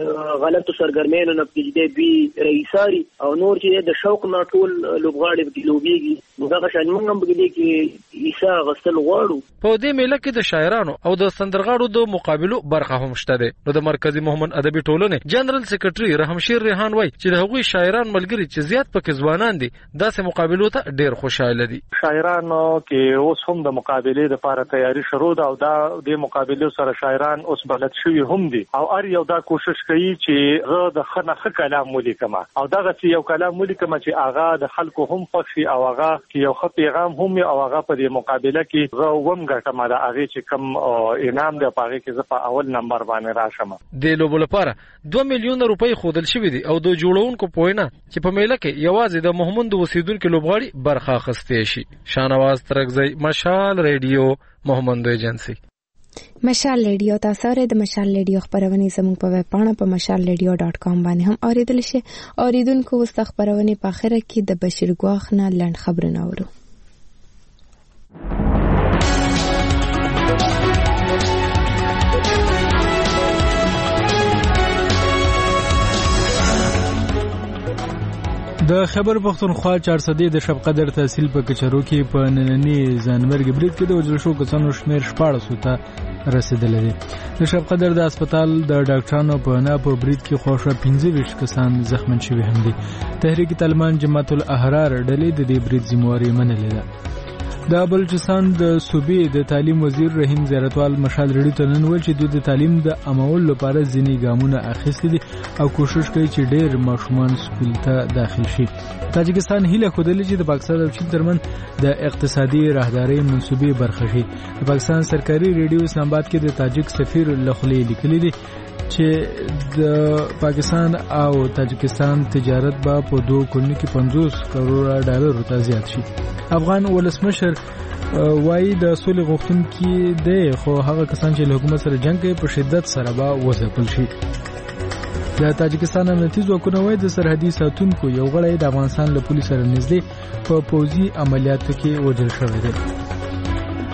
غلطو سرګرمیانو نه کې دوی رئیساري او نور چې د شوق نه ټول لوبغاړي لوبيږي. دا شان موږ هم بګلې کې عیسی غسل غواړو. په دې میله کې د شاعرانو او د سندرغاړو د مقابلو برخه هم شته ده. نو د مرکزی محمد ادبي ټولنې جنرال سیکریټري رحمشیر ریحان وای چې د هغوی شاعران ملګری چې زیات پکې ځوانان دي داسې مقابلو ته ډیر خوشاله دي. شاعرانو کې اوس هم د مقابله لپاره تیاری شروع ده او دا د مقابلو سره شاعران اوس بلد شوي هم دي او ار یو دا کوشش کوي چې غو د خنخ کلام ولیکم او دغه چې یو کلام ولیکم چې اغا د خلکو هم خوشي او اغا کې یو خط پیغام هم او اغا په دې مقابله کې غو وم ګټم دا اغه چې کم انعام دی پاره کې زه په اول نمبر باندې راشم. د لوبو لپاره 2 میلیون روپۍ خودل شوې دي او د جوړونکو پوینه چې په میله کې یوازې د محمد وسیدونکو لوبغاړي برخه اخیستې شي. شانواز ترکزی، مشال ریډیو، محمد ایجنسی. مشال ریډیو تاسو د مشال ریډیو خبرونه زموږ په ویب پاڼه په mashalradio.com باندې هم اوریدل شي. اوریدونکو وست خبرونه په اخره کې د بشیر ګواخ نه لند خبرونه اورو. د خیبر پختونخوا 400 د شب قدر تحصیل په کچرو کې په نننی ځانمرګ برید کې د وژل شو کسانو شمیر 14 ته رسیدلی دی. د شب قدر د هسپتال د ډاکټرانو په نه په برید کې خوښه 15 کسان زخمن شوي هم دي. تحریک طالبان جماعت الاحرار ډلې د دې برید ذمہواری منلې ده. د بلوچستان د صوبې د تعلیم وزیر رحیم زیارتوال مشال ریډیو ته نن ویل چې دوی د تعلیم د عمول لپاره ځینې ګامونه اخیستي دي او کوشش کوي چې ډېر ماشومان سکول ته داخل شي. تاجکستان هیله خوده چې د پاکستان او چین ترمن د اقتصادي راهداري منصوبې برخه شي. د پاکستان سرکاري ریډیو اسلام آباد کې د تاجک سفیر لخوا لیکلي دي چې د پاکستان او تاجکستان تجارت به په 2 کلونو کې 50 کروڑ ډالر ته زیات شي. افغان ولسمشر وایي د سولې غوښتونکي دی خو هغه کسان چې له حکومت سره جنگ کوي په شدت سره به وځپل شي. د تاجکستان امنیتي ځواکونه وایي د سرحدي ساتونکو یو غړی د افغانستان له پولیسو سره نږدې په پوځي عملیاتو کې وژل شوی دی.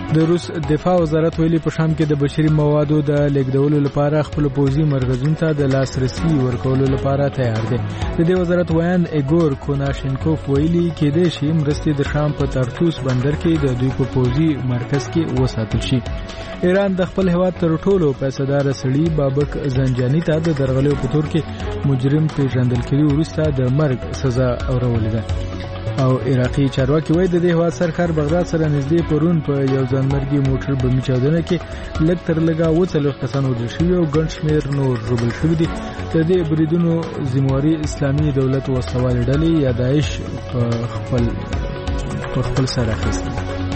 د روس دفاع وزارت ویلي په شام کې د بشري موادو د لیږدولو لپاره خپل پوځي مرکزونو ته د لاسرسي ورکولو لپاره تیار دی. د دې وزارت ویاند ایګور کوناشینکوف ویلي کېدای شي مرستې د شام په ترتوس بندر کې د دوی په پوځي مرکز کې وساتل شي. ایران د خپل هیواد تر ټولو پیسه‌دار سړي بابک زنجاني ته د درغلۍ په تور کې مجرم پیژندل کړي وروسته د مرګ سزا اورولې ده. او عراقي چارواکي وایي د دې هیواد سرکار بغداد سره نږدې پرون په یو ځانمرګي موټر بمي چاودنه کې لږ تر لږه 40 کسان وژل شوي او ګڼ شمېر نور ژوبل شوي دي. د دې بریدونو ذمہواري اسلامي دولت وسلوالې ډلې یا داعش په خپل سر اخیستې.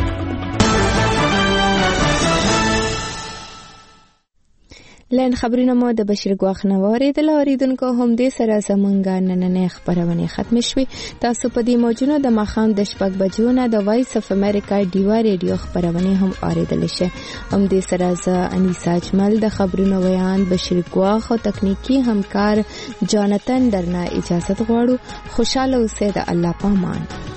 لن خبرونه مو د بشیر ګواخ نواري د لاریدونکو هم دې سره زمونږ نننې خبرونه ختم شوي. تاسو په دې موجونو د مخام د شپږ بجو نه د وایس اف امریکا ډیوا ریډیو خبرونه هم اوریدل شي. هم دې سره ز انیسا اجمل د خبرونو بیان بشیر ګواخ او تکنیکی همکار جانتن درنه اجازه غواړو. خوشاله اوسئ. د الله پامان.